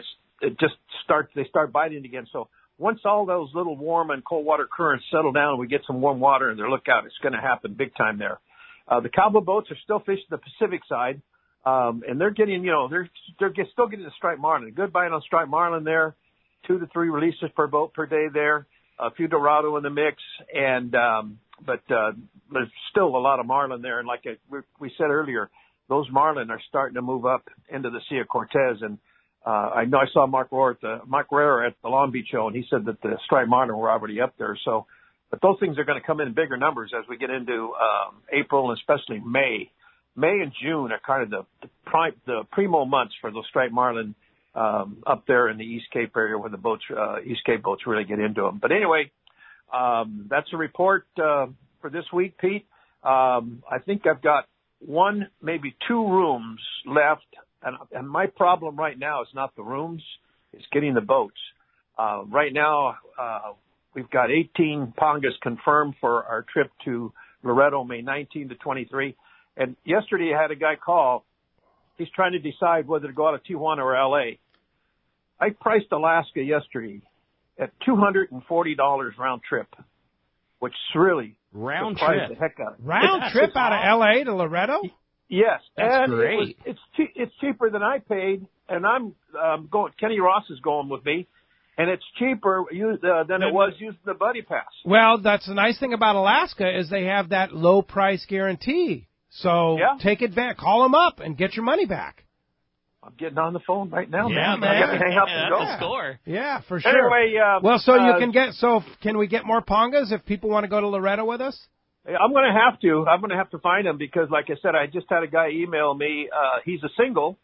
they start biting again. So once all those little warm and cold water currents settle down and we get some warm water in their lookout, it's going to happen big time there. The Cabo boats are still fishing the Pacific side, and they're getting, they're still getting the striped marlin. Good bite on striped marlin there, 2 to 3 releases per boat per day there. A few Dorado in the mix, and but there's still a lot of marlin there. And like we said earlier, those marlin are starting to move up into the Sea of Cortez. And I know I saw Mark Rohrer at the Long Beach show, and he said that the striped marlin were already up there. So, but those things are going to come in bigger numbers as we get into April and especially May. May and June are kind of the primo months for those striped marlin. Up there in the East Cape area where the East Cape boats really get into them. But anyway, That's a report for this week, Pete. I think I've got one, maybe 2 rooms left, and my problem right now is not the rooms, it's getting the boats. Right now, we've got 18 Pongas confirmed for our trip to Loretto, May 19 to 23. And yesterday I had a guy call. He's trying to decide whether to go out of Tijuana or L.A. I priced Alaska yesterday at $240 round trip, which really round surprised trip. the heck out of me. Round trip out of L.A. to Loretto? Yes, that's and great. It's cheaper than I paid, and I'm going. Kenny Ross is going with me, and it's cheaper than it was using the Buddy Pass. Well, that's the nice thing about Alaska is they have that low price guarantee. So take advantage. Call them up and get your money back. I'm getting on the phone right now, Yeah, man. I got to hang up and go. That's the score. Yeah, for sure. Anyway, well, so you can get. So can we get more Pongas if people want to go to Loretto with us? I'm going to have to. I'm going to have to find him because, like I said, I just had a guy email me. He's a single,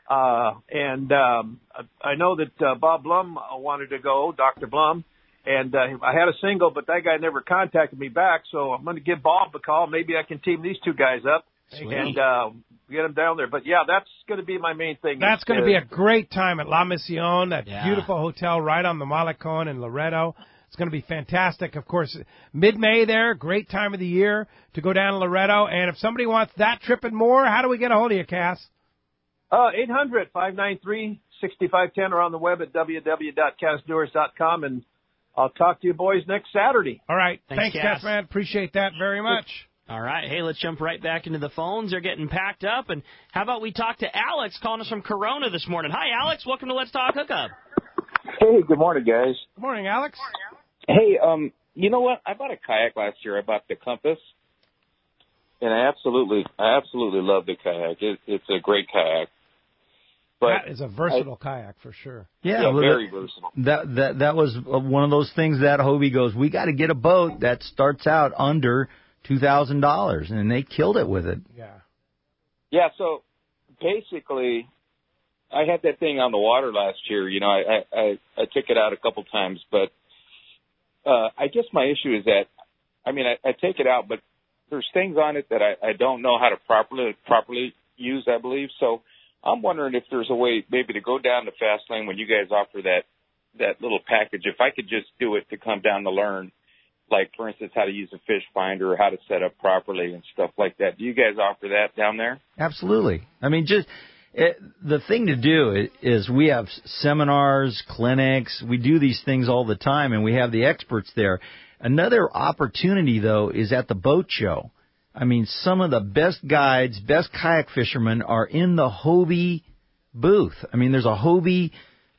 and I know that Bob Blum wanted to go, Dr. Blum, and I had a single, but that guy never contacted me back. So I'm going to give Bob a call. Maybe I can team these 2 guys up. Sweet. And get them down there. But, yeah, that's going to be my main thing. That's going to be a great time at La Misión, that beautiful hotel right on the Malecón in Loretto. It's going to be fantastic. Of course, mid-May there, great time of the year to go down to Loretto. And if somebody wants that trip and more, how do we get a hold of you, Cass? 800-593-6510 or on the web at www.cassdoers.com. And I'll talk to you boys next Saturday. All right. Thanks, Cass, man. Appreciate that very much. All right. Hey, let's jump right back into the phones. They're getting packed up. And how about we talk to Alex calling us from Corona this morning. Hi, Alex. Welcome to Let's Talk Hookup. Hey, good morning, guys. Good morning, Alex. Hey, you know what? I bought a kayak last year. I bought the Compass, and I absolutely love the kayak. It's a great kayak. But that is a versatile kayak for sure. Yeah, well, very versatile. That was one of those things that Hobie goes, we got to get a boat that starts out under $2,000, and they killed it with it. Yeah. So basically, I had that thing on the water last year. You know, I took it out a couple times, but I guess my issue is that, I mean, I take it out, but there's things on it that I don't know how to properly use, I believe. So I'm wondering if there's a way maybe to go down to Fastlane when you guys offer that little package. If I could just do it to come down to learn, like, for instance, how to use a fish finder or how to set up properly and stuff like that. Do you guys offer that down there? Absolutely. I mean, the thing to do is we have seminars, clinics. We do these things all the time, and we have the experts there. Another opportunity, though, is at the boat show. I mean, some of the best guides, best kayak fishermen are in the Hobie booth. I mean, there's a Hobie,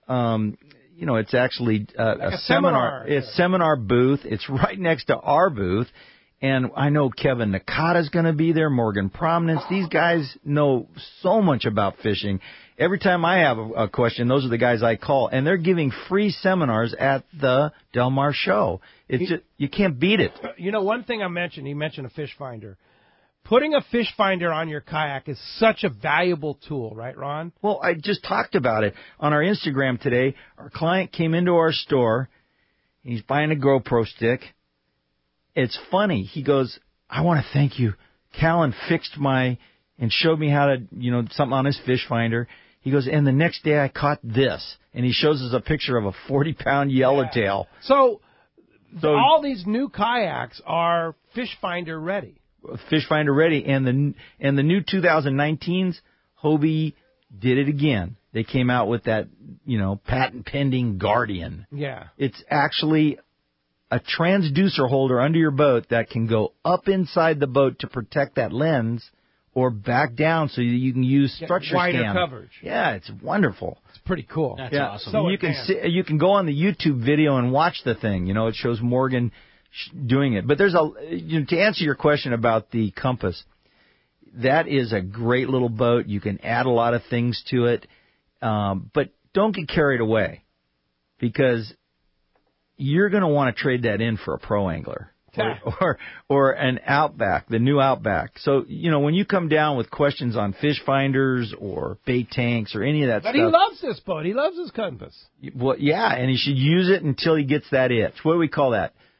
it's actually a seminar. It's a seminar booth. It's right next to our booth. And I know Kevin Nakata's going to be there, Morgan Prominence. These guys know so much about fishing. Every time I have a question, those are the guys I call. And they're giving free seminars at the Del Mar show. You can't beat it. You know, one thing he mentioned a fish finder. Putting a fish finder on your kayak is such a valuable tool, right, Ron? Well, I just talked about it on our Instagram today. Our client came into our store. He's buying a GoPro stick. It's funny. He goes, I want to thank you. Callan fixed and showed me how to, something on his fish finder. He goes, and the next day I caught this. And he shows us a picture of a 40-pound yellowtail. Yeah. So all these new kayaks are fish finder ready. Fish finder ready. And the new 2019s, Hobie did it again. They came out with that, patent pending Guardian. Yeah. It's actually a transducer holder under your boat that can go up inside the boat to protect that lens or back down so you can use structure wider scan. coverage. Yeah, it's wonderful. It's pretty cool. That's awesome. So you can go on the YouTube video and watch the thing. It shows Morgan doing it. But there's to answer your question about the Compass, that is a great little boat. You can add a lot of things to it. But don't get carried away because you're going to want to trade that in for a pro angler or an Outback, the new Outback. So, when you come down with questions on fish finders or bait tanks or any of that stuff. But he loves this boat. He loves his Compass. Well, yeah, and he should use it until he gets that itch. What do we call that?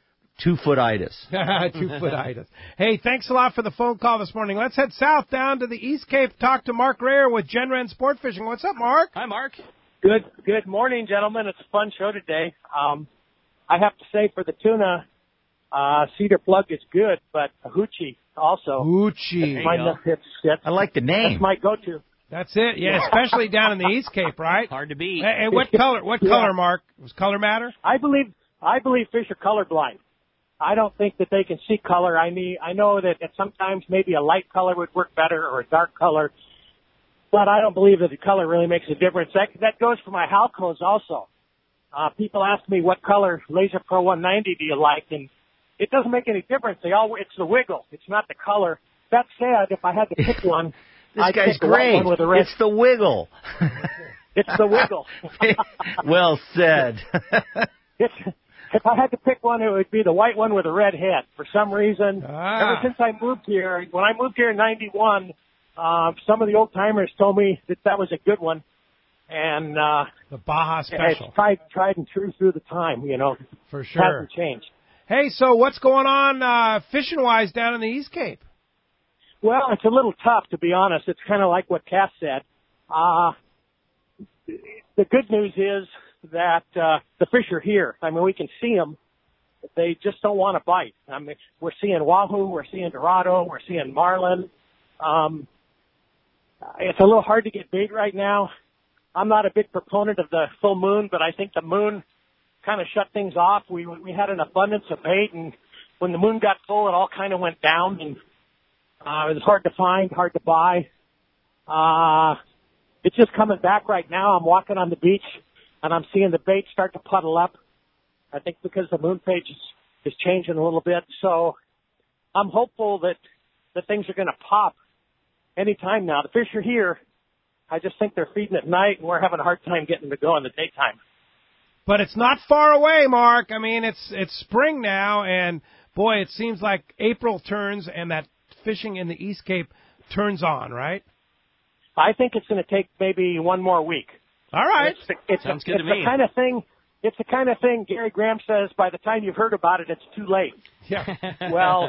2-foot-itis. 2-foot-itis. Hey, thanks a lot for the phone call this morning. Let's head south down to the East Cape, talk to Mark Rayer with Genren Sport Fishing. What's up, Mark? Hi, Mark. Good morning, gentlemen. It's a fun show today. I have to say for the tuna, Cedar Plug is good, but Hoochie also. Hoochie. I like the name. That's my go-to. That's it. Yeah, especially down in the East Cape, right? Hard to beat. Hey, what color? What color, Mark? Does color matter? I believe fish are colorblind. I don't think that they can see color. I know that sometimes maybe a light color would work better or a dark color, but I don't believe that the color really makes a difference. That goes for my Halcos also. People ask me what color Laser Pro 190 do you like, and it doesn't make any difference. It's the wiggle. It's not the color. That said, if I had to pick one, This guy's great. It's the wiggle. It's the wiggle. Well said. If I had to pick one, it would be the white one with a red head. For some reason, ever since I moved here, when I moved here in '91, some of the old timers told me that was a good one, and the Baja Special. It's tried and true through the time, For sure. Hasn't changed. Hey, so what's going on fishing wise down in the East Cape? Well, it's a little tough, to be honest. It's kind of like what Cass said. The good news is that the fish are here. I mean, we can see them. They just don't want to bite. I mean, we're seeing wahoo, we're seeing dorado, we're seeing marlin. It's a little hard to get bait right now. I'm not a big proponent of the full moon, but I think the moon kind of shut things off. We had an abundance of bait, and when the moon got full, it all kind of went down, and it was hard to find, hard to buy. It's just coming back right now. I'm walking on the beach, and I'm seeing the bait start to puddle up. I think because the moon phase is changing a little bit. So I'm hopeful that things are going to pop anytime now. The fish are here. I just think they're feeding at night, and we're having a hard time getting them to go in the daytime. But it's not far away, Mark. I mean, it's spring now, and boy, it seems like April turns and that fishing in the East Cape turns on, right? I think it's going to take maybe one more week. All right. Sounds good to me. It's the kind of thing Gary Graham says, by the time you've heard about it, it's too late. Yeah. Well,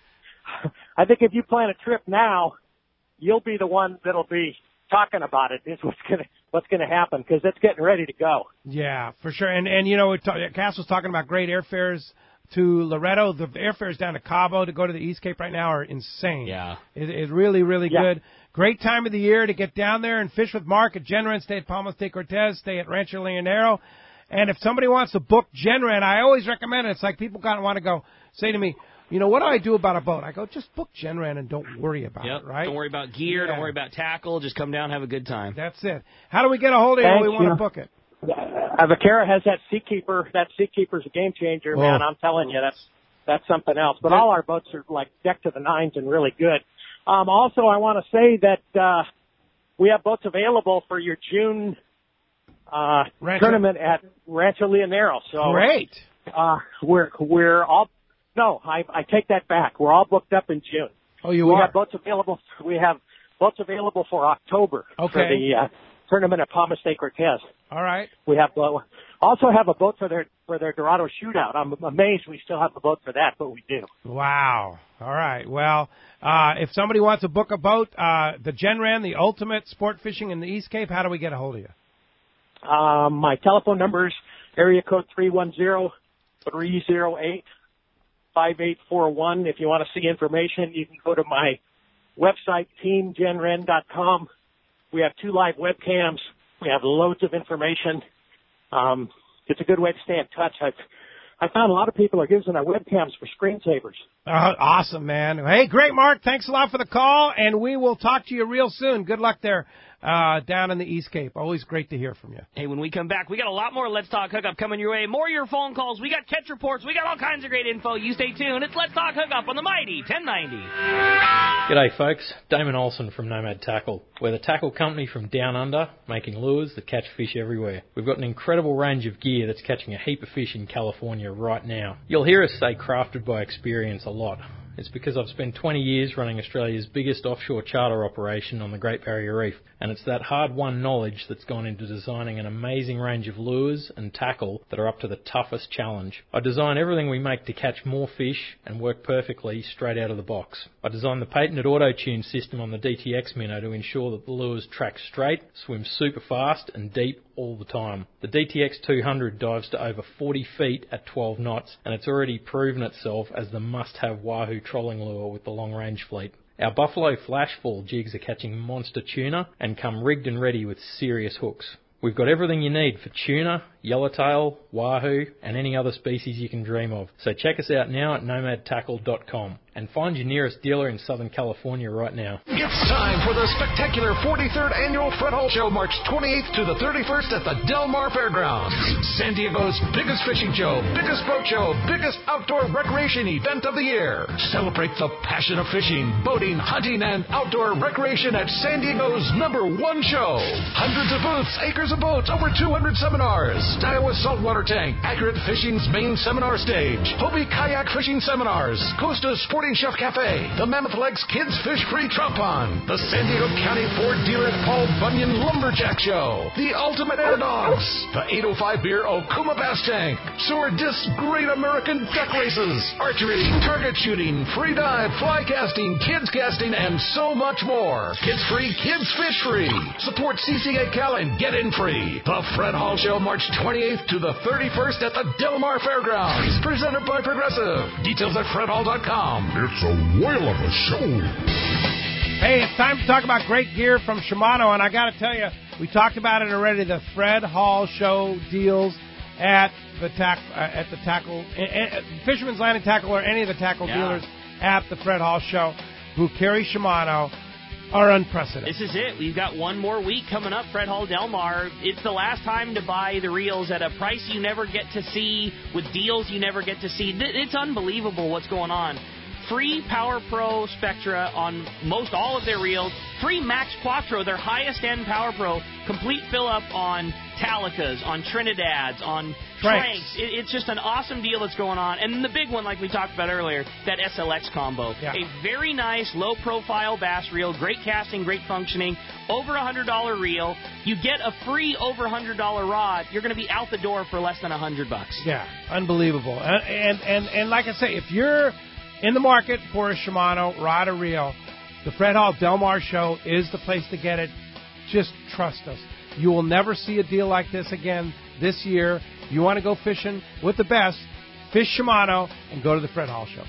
I think if you plan a trip now, you'll be the one that'll be talking about it. Is what's going to happen, because it's getting ready to go. Yeah, for sure. And Cass was talking about great airfares to Loretto. The airfares down to Cabo to go to the East Cape right now are insane. Yeah. It's really, really good. Great time of the year to get down there and fish with Mark at Genren. Stay at Palmas de Cortez. Stay at Rancho Leonero. And if somebody wants to book Genren, I always recommend it. It's like people kind of want to go say to me, what do I do about a boat? I go, just book Genren and don't worry about it, right? Don't worry about gear. Don't worry about tackle. Just come down and have a good time. That's it. How do we get a hold of you when we want to book it? Vaquera has that Seakeeper. That Seakeeper's a game changer, man. I'm telling you, that's something else. But all our boats are like decked to the nines and really good. Also, I want to say that we have boats available for your June tournament at Rancho Leonero. So great. We're all. No, I take that back. We're all booked up in June. Oh, we have boats available. We have boats available for October for the tournament at Palmas de Cortez. All right. We have also have a boat for their Dorado shootout. I'm amazed we still have a boat for that, but we do. Wow. All right. Well, if somebody wants to book a boat, the Genren, the ultimate sport fishing in the East Cape, how do we get a hold of you? My telephone number is area code 310-308-5841. If you want to see information, you can go to my website, teamgenren.com. We have 2 live webcams. We have loads of information. It's a good way to stay in touch. I found a lot of people are using our webcams for screensavers. Awesome, man. Hey, great, Mark. Thanks a lot for the call, and we will talk to you real soon. Good luck there down in the East Cape. Always great to hear from you. Hey, when we come back, we got a lot more Let's Talk Hookup coming your way. More of your phone calls. We got catch reports. We got all kinds of great info. You stay tuned. It's Let's Talk Hookup on the Mighty 1090. G'day, folks. Damon Olson from Nomad Tackle. We're the tackle company from down under, making lures that catch fish everywhere. We've got an incredible range of gear that's catching a heap of fish in California right now. You'll hear us say crafted by experience a lot. It's because I've spent 20 years running Australia's biggest offshore charter operation on the Great Barrier Reef, and it's that hard-won knowledge that's gone into designing an amazing range of lures and tackle that are up to the toughest challenge. I design everything we make to catch more fish and work perfectly straight out of the box. I designed the patented auto-tune system on the DTX Minnow to ensure that the lures track straight, swim super fast and deep all the time. The DTX 200 dives to over 40 feet at 12 knots, and it's already proven itself as the must-have Wahoo trolling lure with the long-range fleet. Our Buffalo Flashfall jigs are catching monster tuna and come rigged and ready with serious hooks. We've got everything you need for tuna, yellowtail, wahoo, and any other species you can dream of. So check us out now at nomadtackle.com and find your nearest dealer in Southern California right now. It's time for the spectacular 43rd Annual Fred Hall Show, March 28th to the 31st at the Del Mar Fairgrounds. San Diego's biggest fishing show, biggest boat show, biggest outdoor recreation event of the year. Celebrate the passion of fishing, boating, hunting, and outdoor recreation at San Diego's #1 show. Hundreds of booths, acres of boats, over 200 seminars. Iowa Saltwater Tank, Accurate Fishing's main seminar stage, Hobie Kayak Fishing Seminars, Costa Sporting Chef Cafe, the Mammoth Lakes Kids Fish Free Trout Pond, the San Diego County Ford Dealer Paul Bunyan Lumberjack Show, the Ultimate Air Dogs, the 805 Beer Okuma Bass Tank, Sword Disc Great American Duck Races, archery, target shooting, free dive, fly casting, kids casting, and so much more. Kids free, kids fish free. Support CCA Cal and get in free. The Fred Hall Show, March 28th to the 31st at the Del Mar Fairgrounds. Presented by Progressive. Details at fredhall.com. It's a whale of a show. Hey, it's time to talk about great gear from Shimano, and I got to tell you, we talked about it already. The Fred Hall Show deals at the tackle, Fisherman's Landing Tackle, or any of the tackle dealers at the Fred Hall Show who carry Shimano are unprecedented. This is it. We've got one more week coming up, Fred Hall Del Mar. It's the last time to buy the reels at a price you never get to see, with deals you never get to see. It's unbelievable what's going on. Free Power Pro Spectra on most all of their reels. Free Max Quattro, their highest-end Power Pro. Complete fill-up on Talicas, on Trinidads, on Tranks. It's just an awesome deal that's going on. And the big one, like we talked about earlier, that SLX combo. Yeah. A very nice, low-profile bass reel, great casting, great functioning, over $100 reel. You get a free over $100 rod, you're going to be out the door for less than $100. Yeah, unbelievable. And like I say, if you're in the market for a Shimano rod or reel, the Fred Hall Del Mar Show is the place to get it. Just trust us. You will never see a deal like this again this year. You want to go fishing with the best, fish Shimano and go to the Fred Hall Show.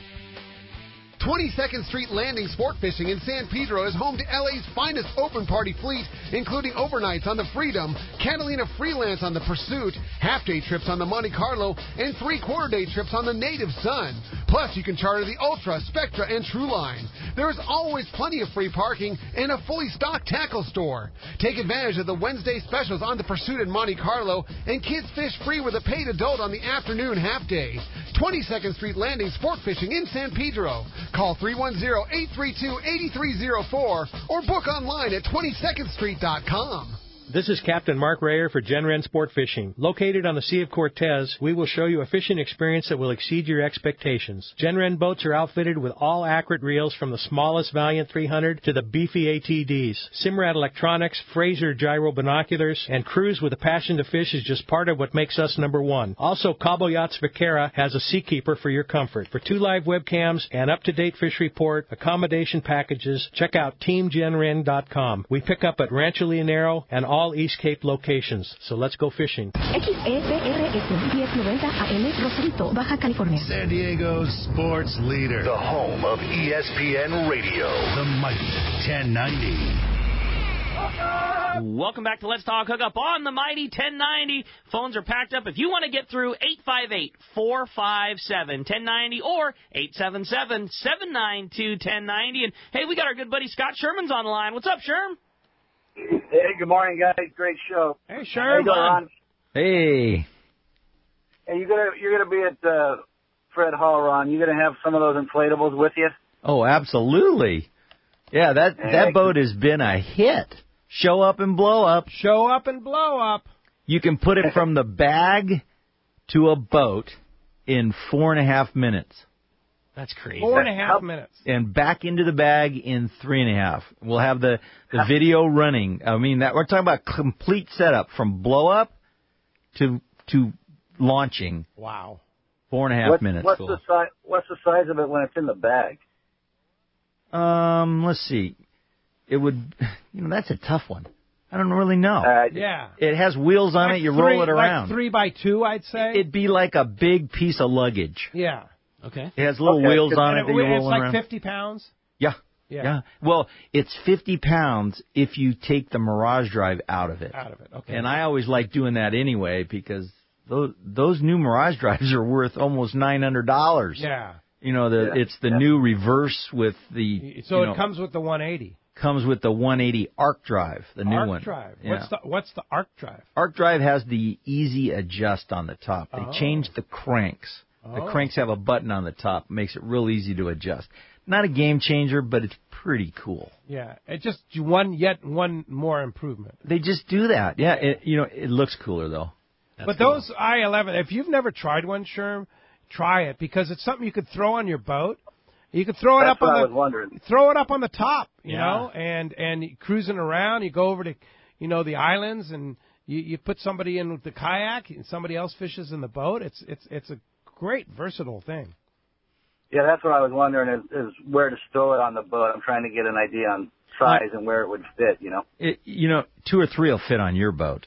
22nd Street Landing Sport Fishing in San Pedro is home to LA's finest open party fleet, including overnights on the Freedom, Catalina Freelance on the Pursuit, half-day trips on the Monte Carlo, and three-quarter-day trips on the Native Sun. Plus, you can charter the Ultra, Spectra, and Trueline. There is always plenty of free parking and a fully stocked tackle store. Take advantage of the Wednesday specials on the Pursuit and Monte Carlo, and kids fish free with a paid adult on the afternoon half-day. 22nd Street Landing Sport Fishing in San Pedro. Call 310-832-8304 or book online at 22ndstreet.com. This is Captain Mark Rayer for Genren Sport Fishing. Located on the Sea of Cortez, we will show you a fishing experience that will exceed your expectations. Genren boats are outfitted with all Accurate reels from the smallest Valiant 300 to the beefy ATDs. Simrad electronics, Fraser gyro binoculars, and crews with a passion to fish is just part of what makes us #1. Also, Cabo Yachts Vaquera has a Seakeeper for your comfort. For 2 live webcams, an up-to-date fish report, accommodation packages, check out TeamGenren.com. We pick up at Rancho Leonero and all East Cape locations. So let's go fishing. XEPRS 1090 AM, Rosarito, Baja California. San Diego's sports leader. The home of ESPN Radio. The mighty 1090. Welcome back to Let's Talk Hookup on the mighty 1090. Phones are packed up. If you want to get through, 858-457-1090 or 877-792-1090. And, hey, we got our good buddy Scott Sherman's on the line. What's up, Sherm? Hey, good morning, guys. Great show. Hey, Sherman. Hey. Hey, you're gonna be at Fred Hall, Ron. You gonna have some of those inflatables with you? Oh, absolutely. Yeah, that boat has been a hit. Show up and blow up. Show up and blow up. You can put it from the bag to a boat in 4.5 minutes. That's crazy. 4.5 minutes. And back into the bag in 3.5. We'll have the video running. I mean, that we're talking about complete setup from blow up to launching. Wow. 4.5 minutes. What's the size of it when it's in the bag? Let's see. It would, that's a tough one. I don't really know. Yeah. It has wheels on it. You roll it around. Like 3x2, I'd say. It'd be like a big piece of luggage. Yeah. Okay. It has little wheels on it that you roll around. It's like 50 pounds? Yeah. Well, it's 50 pounds if you take the Mirage Drive out of it. Okay. And I always like doing that anyway because those new Mirage Drives are worth almost $900. Yeah. It's the new reverse with the... So it comes with the 180. Comes with the 180 Arc Drive, the new one. Arc Drive. Yeah. What's the Arc Drive? Arc Drive has the easy adjust on the top. They changed the cranks. The cranks have a button on the top. Makes it real easy to adjust. Not a game changer, but it's pretty cool. Yeah. It's just one more improvement. They just do that. Yeah. It looks cooler, though. But those I-11, if you've never tried one, Sherm, try it because it's something you could throw on your boat. You could throw it up on the top, you know, and cruising around. You go over to, the islands, and you put somebody in with the kayak, and somebody else fishes in the boat. It's a great versatile thing. Yeah, that's what I was wondering is where to stow it on the boat. I'm trying to get an idea on size and where it would fit. 2 or 3 will fit on your boat.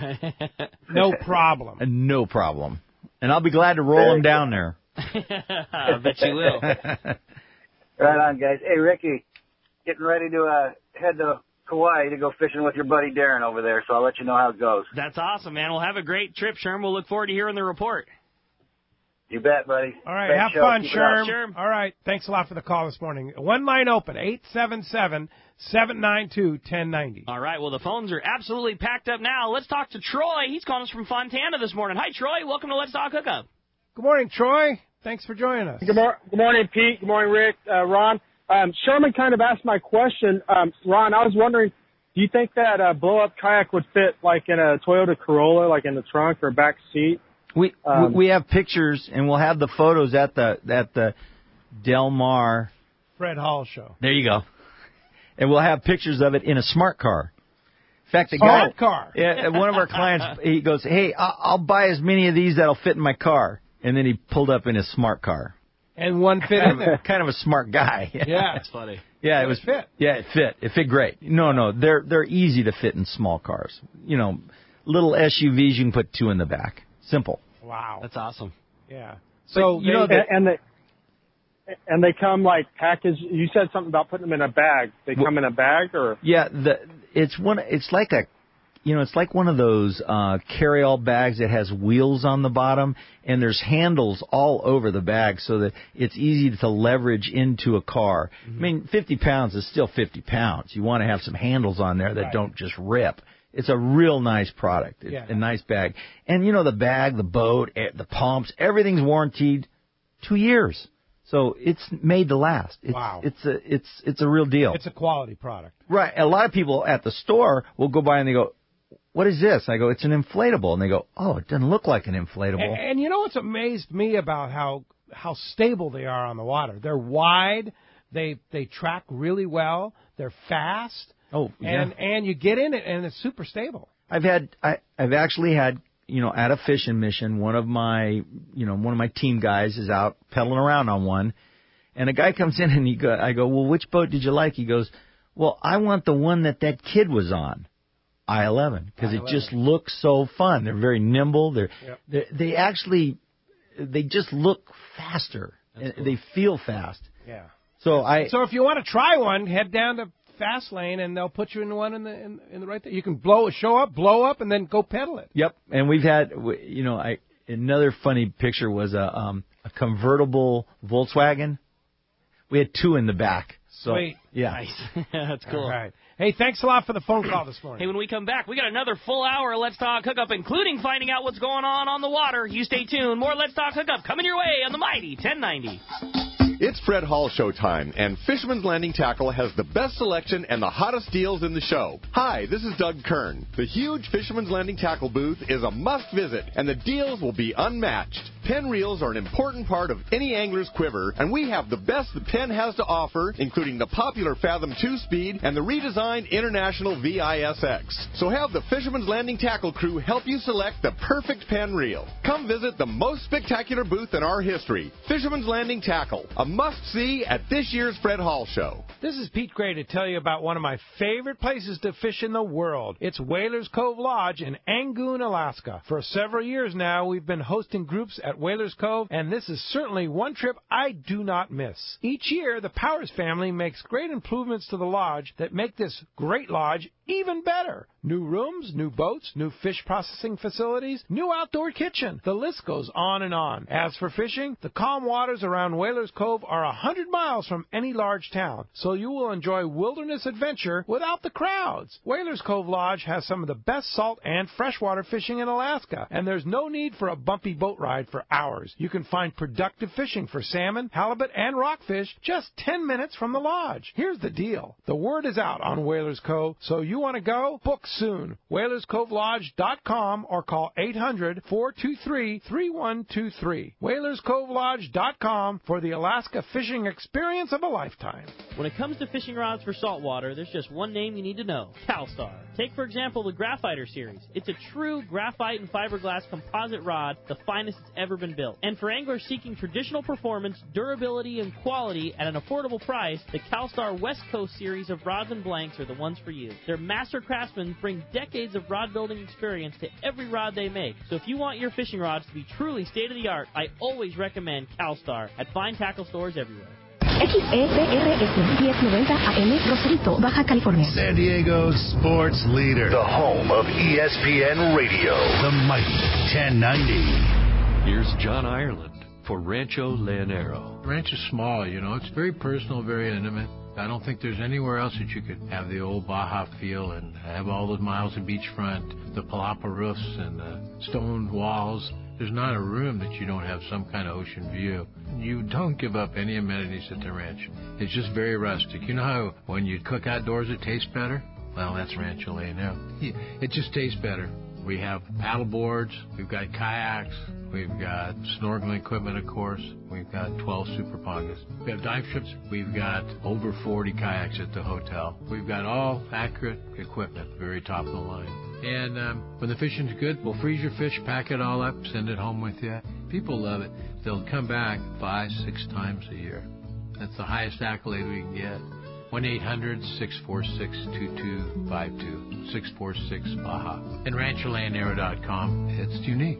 No problem. No problem. And I'll be glad to roll them down there. I bet you will. Right on, guys. Hey, Ricky, getting ready to head to Kauai to go fishing with your buddy Darren over there, so I'll let you know how it goes. That's awesome, man. We'll have a great trip, Sherm. We'll look forward to hearing the report. You bet, buddy. All right, have fun, Sherm. All right, thanks a lot for the call this morning. One line open, 877-792-1090. All right, well, the phones are absolutely packed up now. Let's talk to Troy. He's calling us from Fontana this morning. Hi, Troy. Welcome to Let's Talk Hookup. Good morning, Troy. Thanks for joining us. Good morning, Pete. Good morning, Rick, Ron. Sherman kind of asked my question. Ron, I was wondering, do you think that blow-up kayak would fit like in a Toyota Corolla, like in the trunk or back seat? We have pictures, and we'll have the photos at the Del Mar Fred Hall show. There you go. And we'll have pictures of it in a smart car. In fact, the guy, car. Yeah, one of our clients, he goes, "Hey, I'll buy as many of these that'll fit in my car." And then he pulled up in his smart car. And one fit in there. Kind of a smart guy. Yeah, that's funny. Yeah, it was fit. Yeah, it fit. It fit great. No, they're easy to fit in small cars. Little SUVs, you can put 2 in the back. Simple. Wow, that's awesome. Yeah. So and they come like packaged. You said something about putting them in a bag. They come in a bag, or yeah, it's like one of those carry-all bags that has wheels on the bottom, and there's handles all over the bag so that it's easy to leverage into a car. Mm-hmm. I mean, 50 pounds is still 50 pounds. You want to have some handles on there that don't just rip. It's a real nice product. It's a nice bag. And, the bag, the boat, the pumps, everything's warranted 2 years. So it's made to last. Wow. It's a real deal. It's a quality product. Right. A lot of people at the store will go by and they go, "What is this?" I go, "It's an inflatable." And they go, "Oh, it doesn't look like an inflatable." And you know what's amazed me about how stable they are on the water? They're wide. They track really well. They're fast. Oh, yeah. And you get in it and it's super stable. I've actually had, at a fishing mission, one of my team guys is out pedaling around on one, and a guy comes in and I go, "Well, which boat did you like?" He goes, "Well, I want the one that kid was on." I-11, because it just looks so fun. They're very nimble. They just look faster. Cool. They feel fast. Yeah. So if you want to try one, head down to Fast Lane and they'll put you in one in the right there. You can blow up, and then go pedal it. Yep. And we've had, another funny picture was a convertible Volkswagen. We had 2 in the back. So, sweet. Yeah. Nice. That's cool. All right. Hey, thanks a lot for the phone call this morning. Hey, when we come back, we got another full hour of Let's Talk Hookup, including finding out what's going on the water. You stay tuned. More Let's Talk Hookup coming your way on the mighty 1090. It's Fred Hall show time, and Fisherman's Landing Tackle has the best selection and the hottest deals in the show. Hi, this is Doug Kern. The huge Fisherman's Landing Tackle booth is a must visit, and the deals will be unmatched. Penn reels are an important part of any angler's quiver, and we have the best that Penn has to offer, including the popular Fathom 2-speed and the redesigned International VISX. So have the Fisherman's Landing Tackle crew help you select the perfect Penn reel. Come visit the most spectacular booth in our history, Fisherman's Landing Tackle, a must-see at this year's Fred Hall Show. This is Pete Gray to tell you about one of my favorite places to fish in the world. It's Whalers Cove Lodge in Angoon, Alaska. For several years now, we've been hosting groups at Whalers Cove, and this is certainly one trip I do not miss. Each year, the Powers family makes great improvements to the lodge that make this great lodge even better. New rooms, new boats, new fish processing facilities, new outdoor kitchen. The list goes on and on. As for fishing, the calm waters around Whalers Cove are 100 miles from any large town, so you will enjoy wilderness adventure without the crowds. Whalers Cove Lodge has some of the best salt and freshwater fishing in Alaska, and there's no need for a bumpy boat ride for hours. You can find productive fishing for salmon, halibut, and rockfish just 10 minutes from the lodge. Here's the deal. The word is out on Whalers Cove, so you want to go? Book soon. WhalersCoveLodge.com or call 800-423-3123. WhalersCoveLodge.com for the Alaska fishing experience of a lifetime. When it comes to fishing rods for saltwater, there's just one name you need to know, CalStar. Take, for example, the Graphiter series. It's a true graphite and fiberglass composite rod, the finest it's ever been built. And for anglers seeking traditional performance, durability, and quality at an affordable price, the CalStar West Coast series of rods and blanks are the ones for you. Their master craftsmen bring decades of rod building experience to every rod they make. So if you want your fishing rods to be truly state-of-the-art, I always recommend CalStar at fine tackle stores everywhere. XEPRS 1090 AM, Rosarito, Baja California. San Diego's sports leader. The home of ESPN Radio. The mighty 1090. Here's John Ireland for Rancho Leonero. Ranch is small, you know. It's very personal, very intimate. I don't think there's anywhere else that you could have the old Baja feel and have all those miles of beachfront, the palapa roofs and the stone walls. There's not a room that you don't have some kind of ocean view. You don't give up any amenities at the ranch. It's just very rustic. You know how when you cook outdoors it tastes better? Well, that's Rancho Leonero. It just tastes better. We have paddle boards, we've got kayaks, we've got snorkeling equipment, of course. We've got 12 super pongas. We have dive trips. We've got over 40 kayaks at the hotel. We've got all accurate equipment, very top of the line. And when the fishing's good, we'll freeze your fish, pack it all up, send it home with you. People love it. They'll come back 5-6 times a year. That's the highest accolade we can get. 1-800-646-2252, 646-BAJA. And RanchoLeonero.com. It's unique.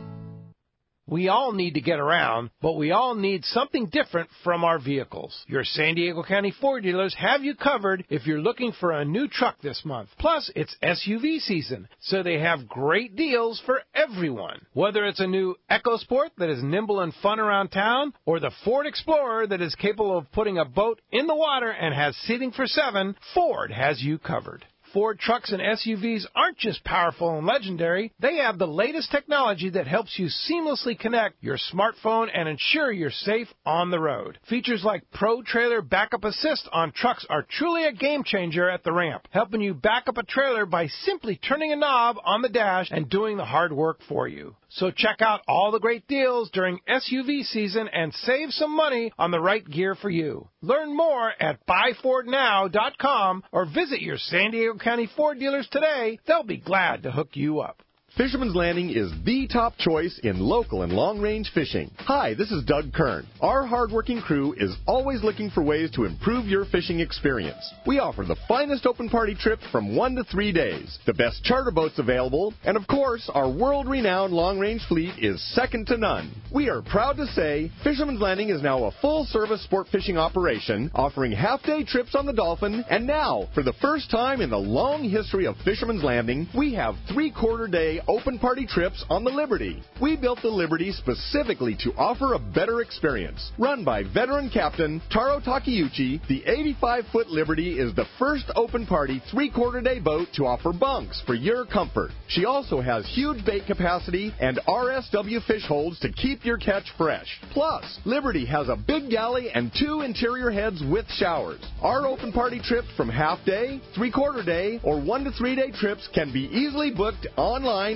We all need to get around, but we all need something different from our vehicles. Your San Diego County Ford dealers have you covered if you're looking for a new truck this month. Plus, it's SUV season, so they have great deals for everyone. Whether it's a new EcoSport that is nimble and fun around town, or the Ford Explorer that is capable of putting a boat in the water and has seating for 7, Ford has you covered. Ford trucks and SUVs aren't just powerful and legendary. They have the latest technology that helps you seamlessly connect your smartphone and ensure you're safe on the road. Features like Pro Trailer Backup Assist on trucks are truly a game changer at the ramp, helping you back up a trailer by simply turning a knob on the dash and doing the hard work for you. So check out all the great deals during SUV season and save some money on the right gear for you. Learn more at buyfordnow.com or visit your San Diego County Ford dealers today. They'll be glad to hook you up. Fisherman's Landing is the top choice in local and long-range fishing. Hi, this is Doug Kern. Our hardworking crew is always looking for ways to improve your fishing experience. We offer the finest open party trips from 1 to 3 days, the best charter boats available, and of course, our world-renowned long-range fleet is second to none. We are proud to say Fisherman's Landing is now a full-service sport fishing operation, offering half-day trips on the Dolphin, and now, for the first time in the long history of Fisherman's Landing, we have 3/4-day open party trips on the Liberty. We built the Liberty specifically to offer a better experience. Run by veteran captain Taro Takeuchi, the 85-foot Liberty is the first open party 3/4-day boat to offer bunks for your comfort. She also has huge bait capacity and RSW fish holds to keep your catch fresh. Plus, Liberty has a big galley and 2 interior heads with showers. Our open party trips from half-day, 3/4 day, or 1 to 3 day trips can be easily booked online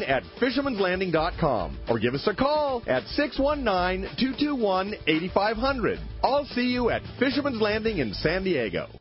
online at fishermanslanding.com or give us a call at 619-221-8500. I'll see you at Fisherman's Landing in San Diego.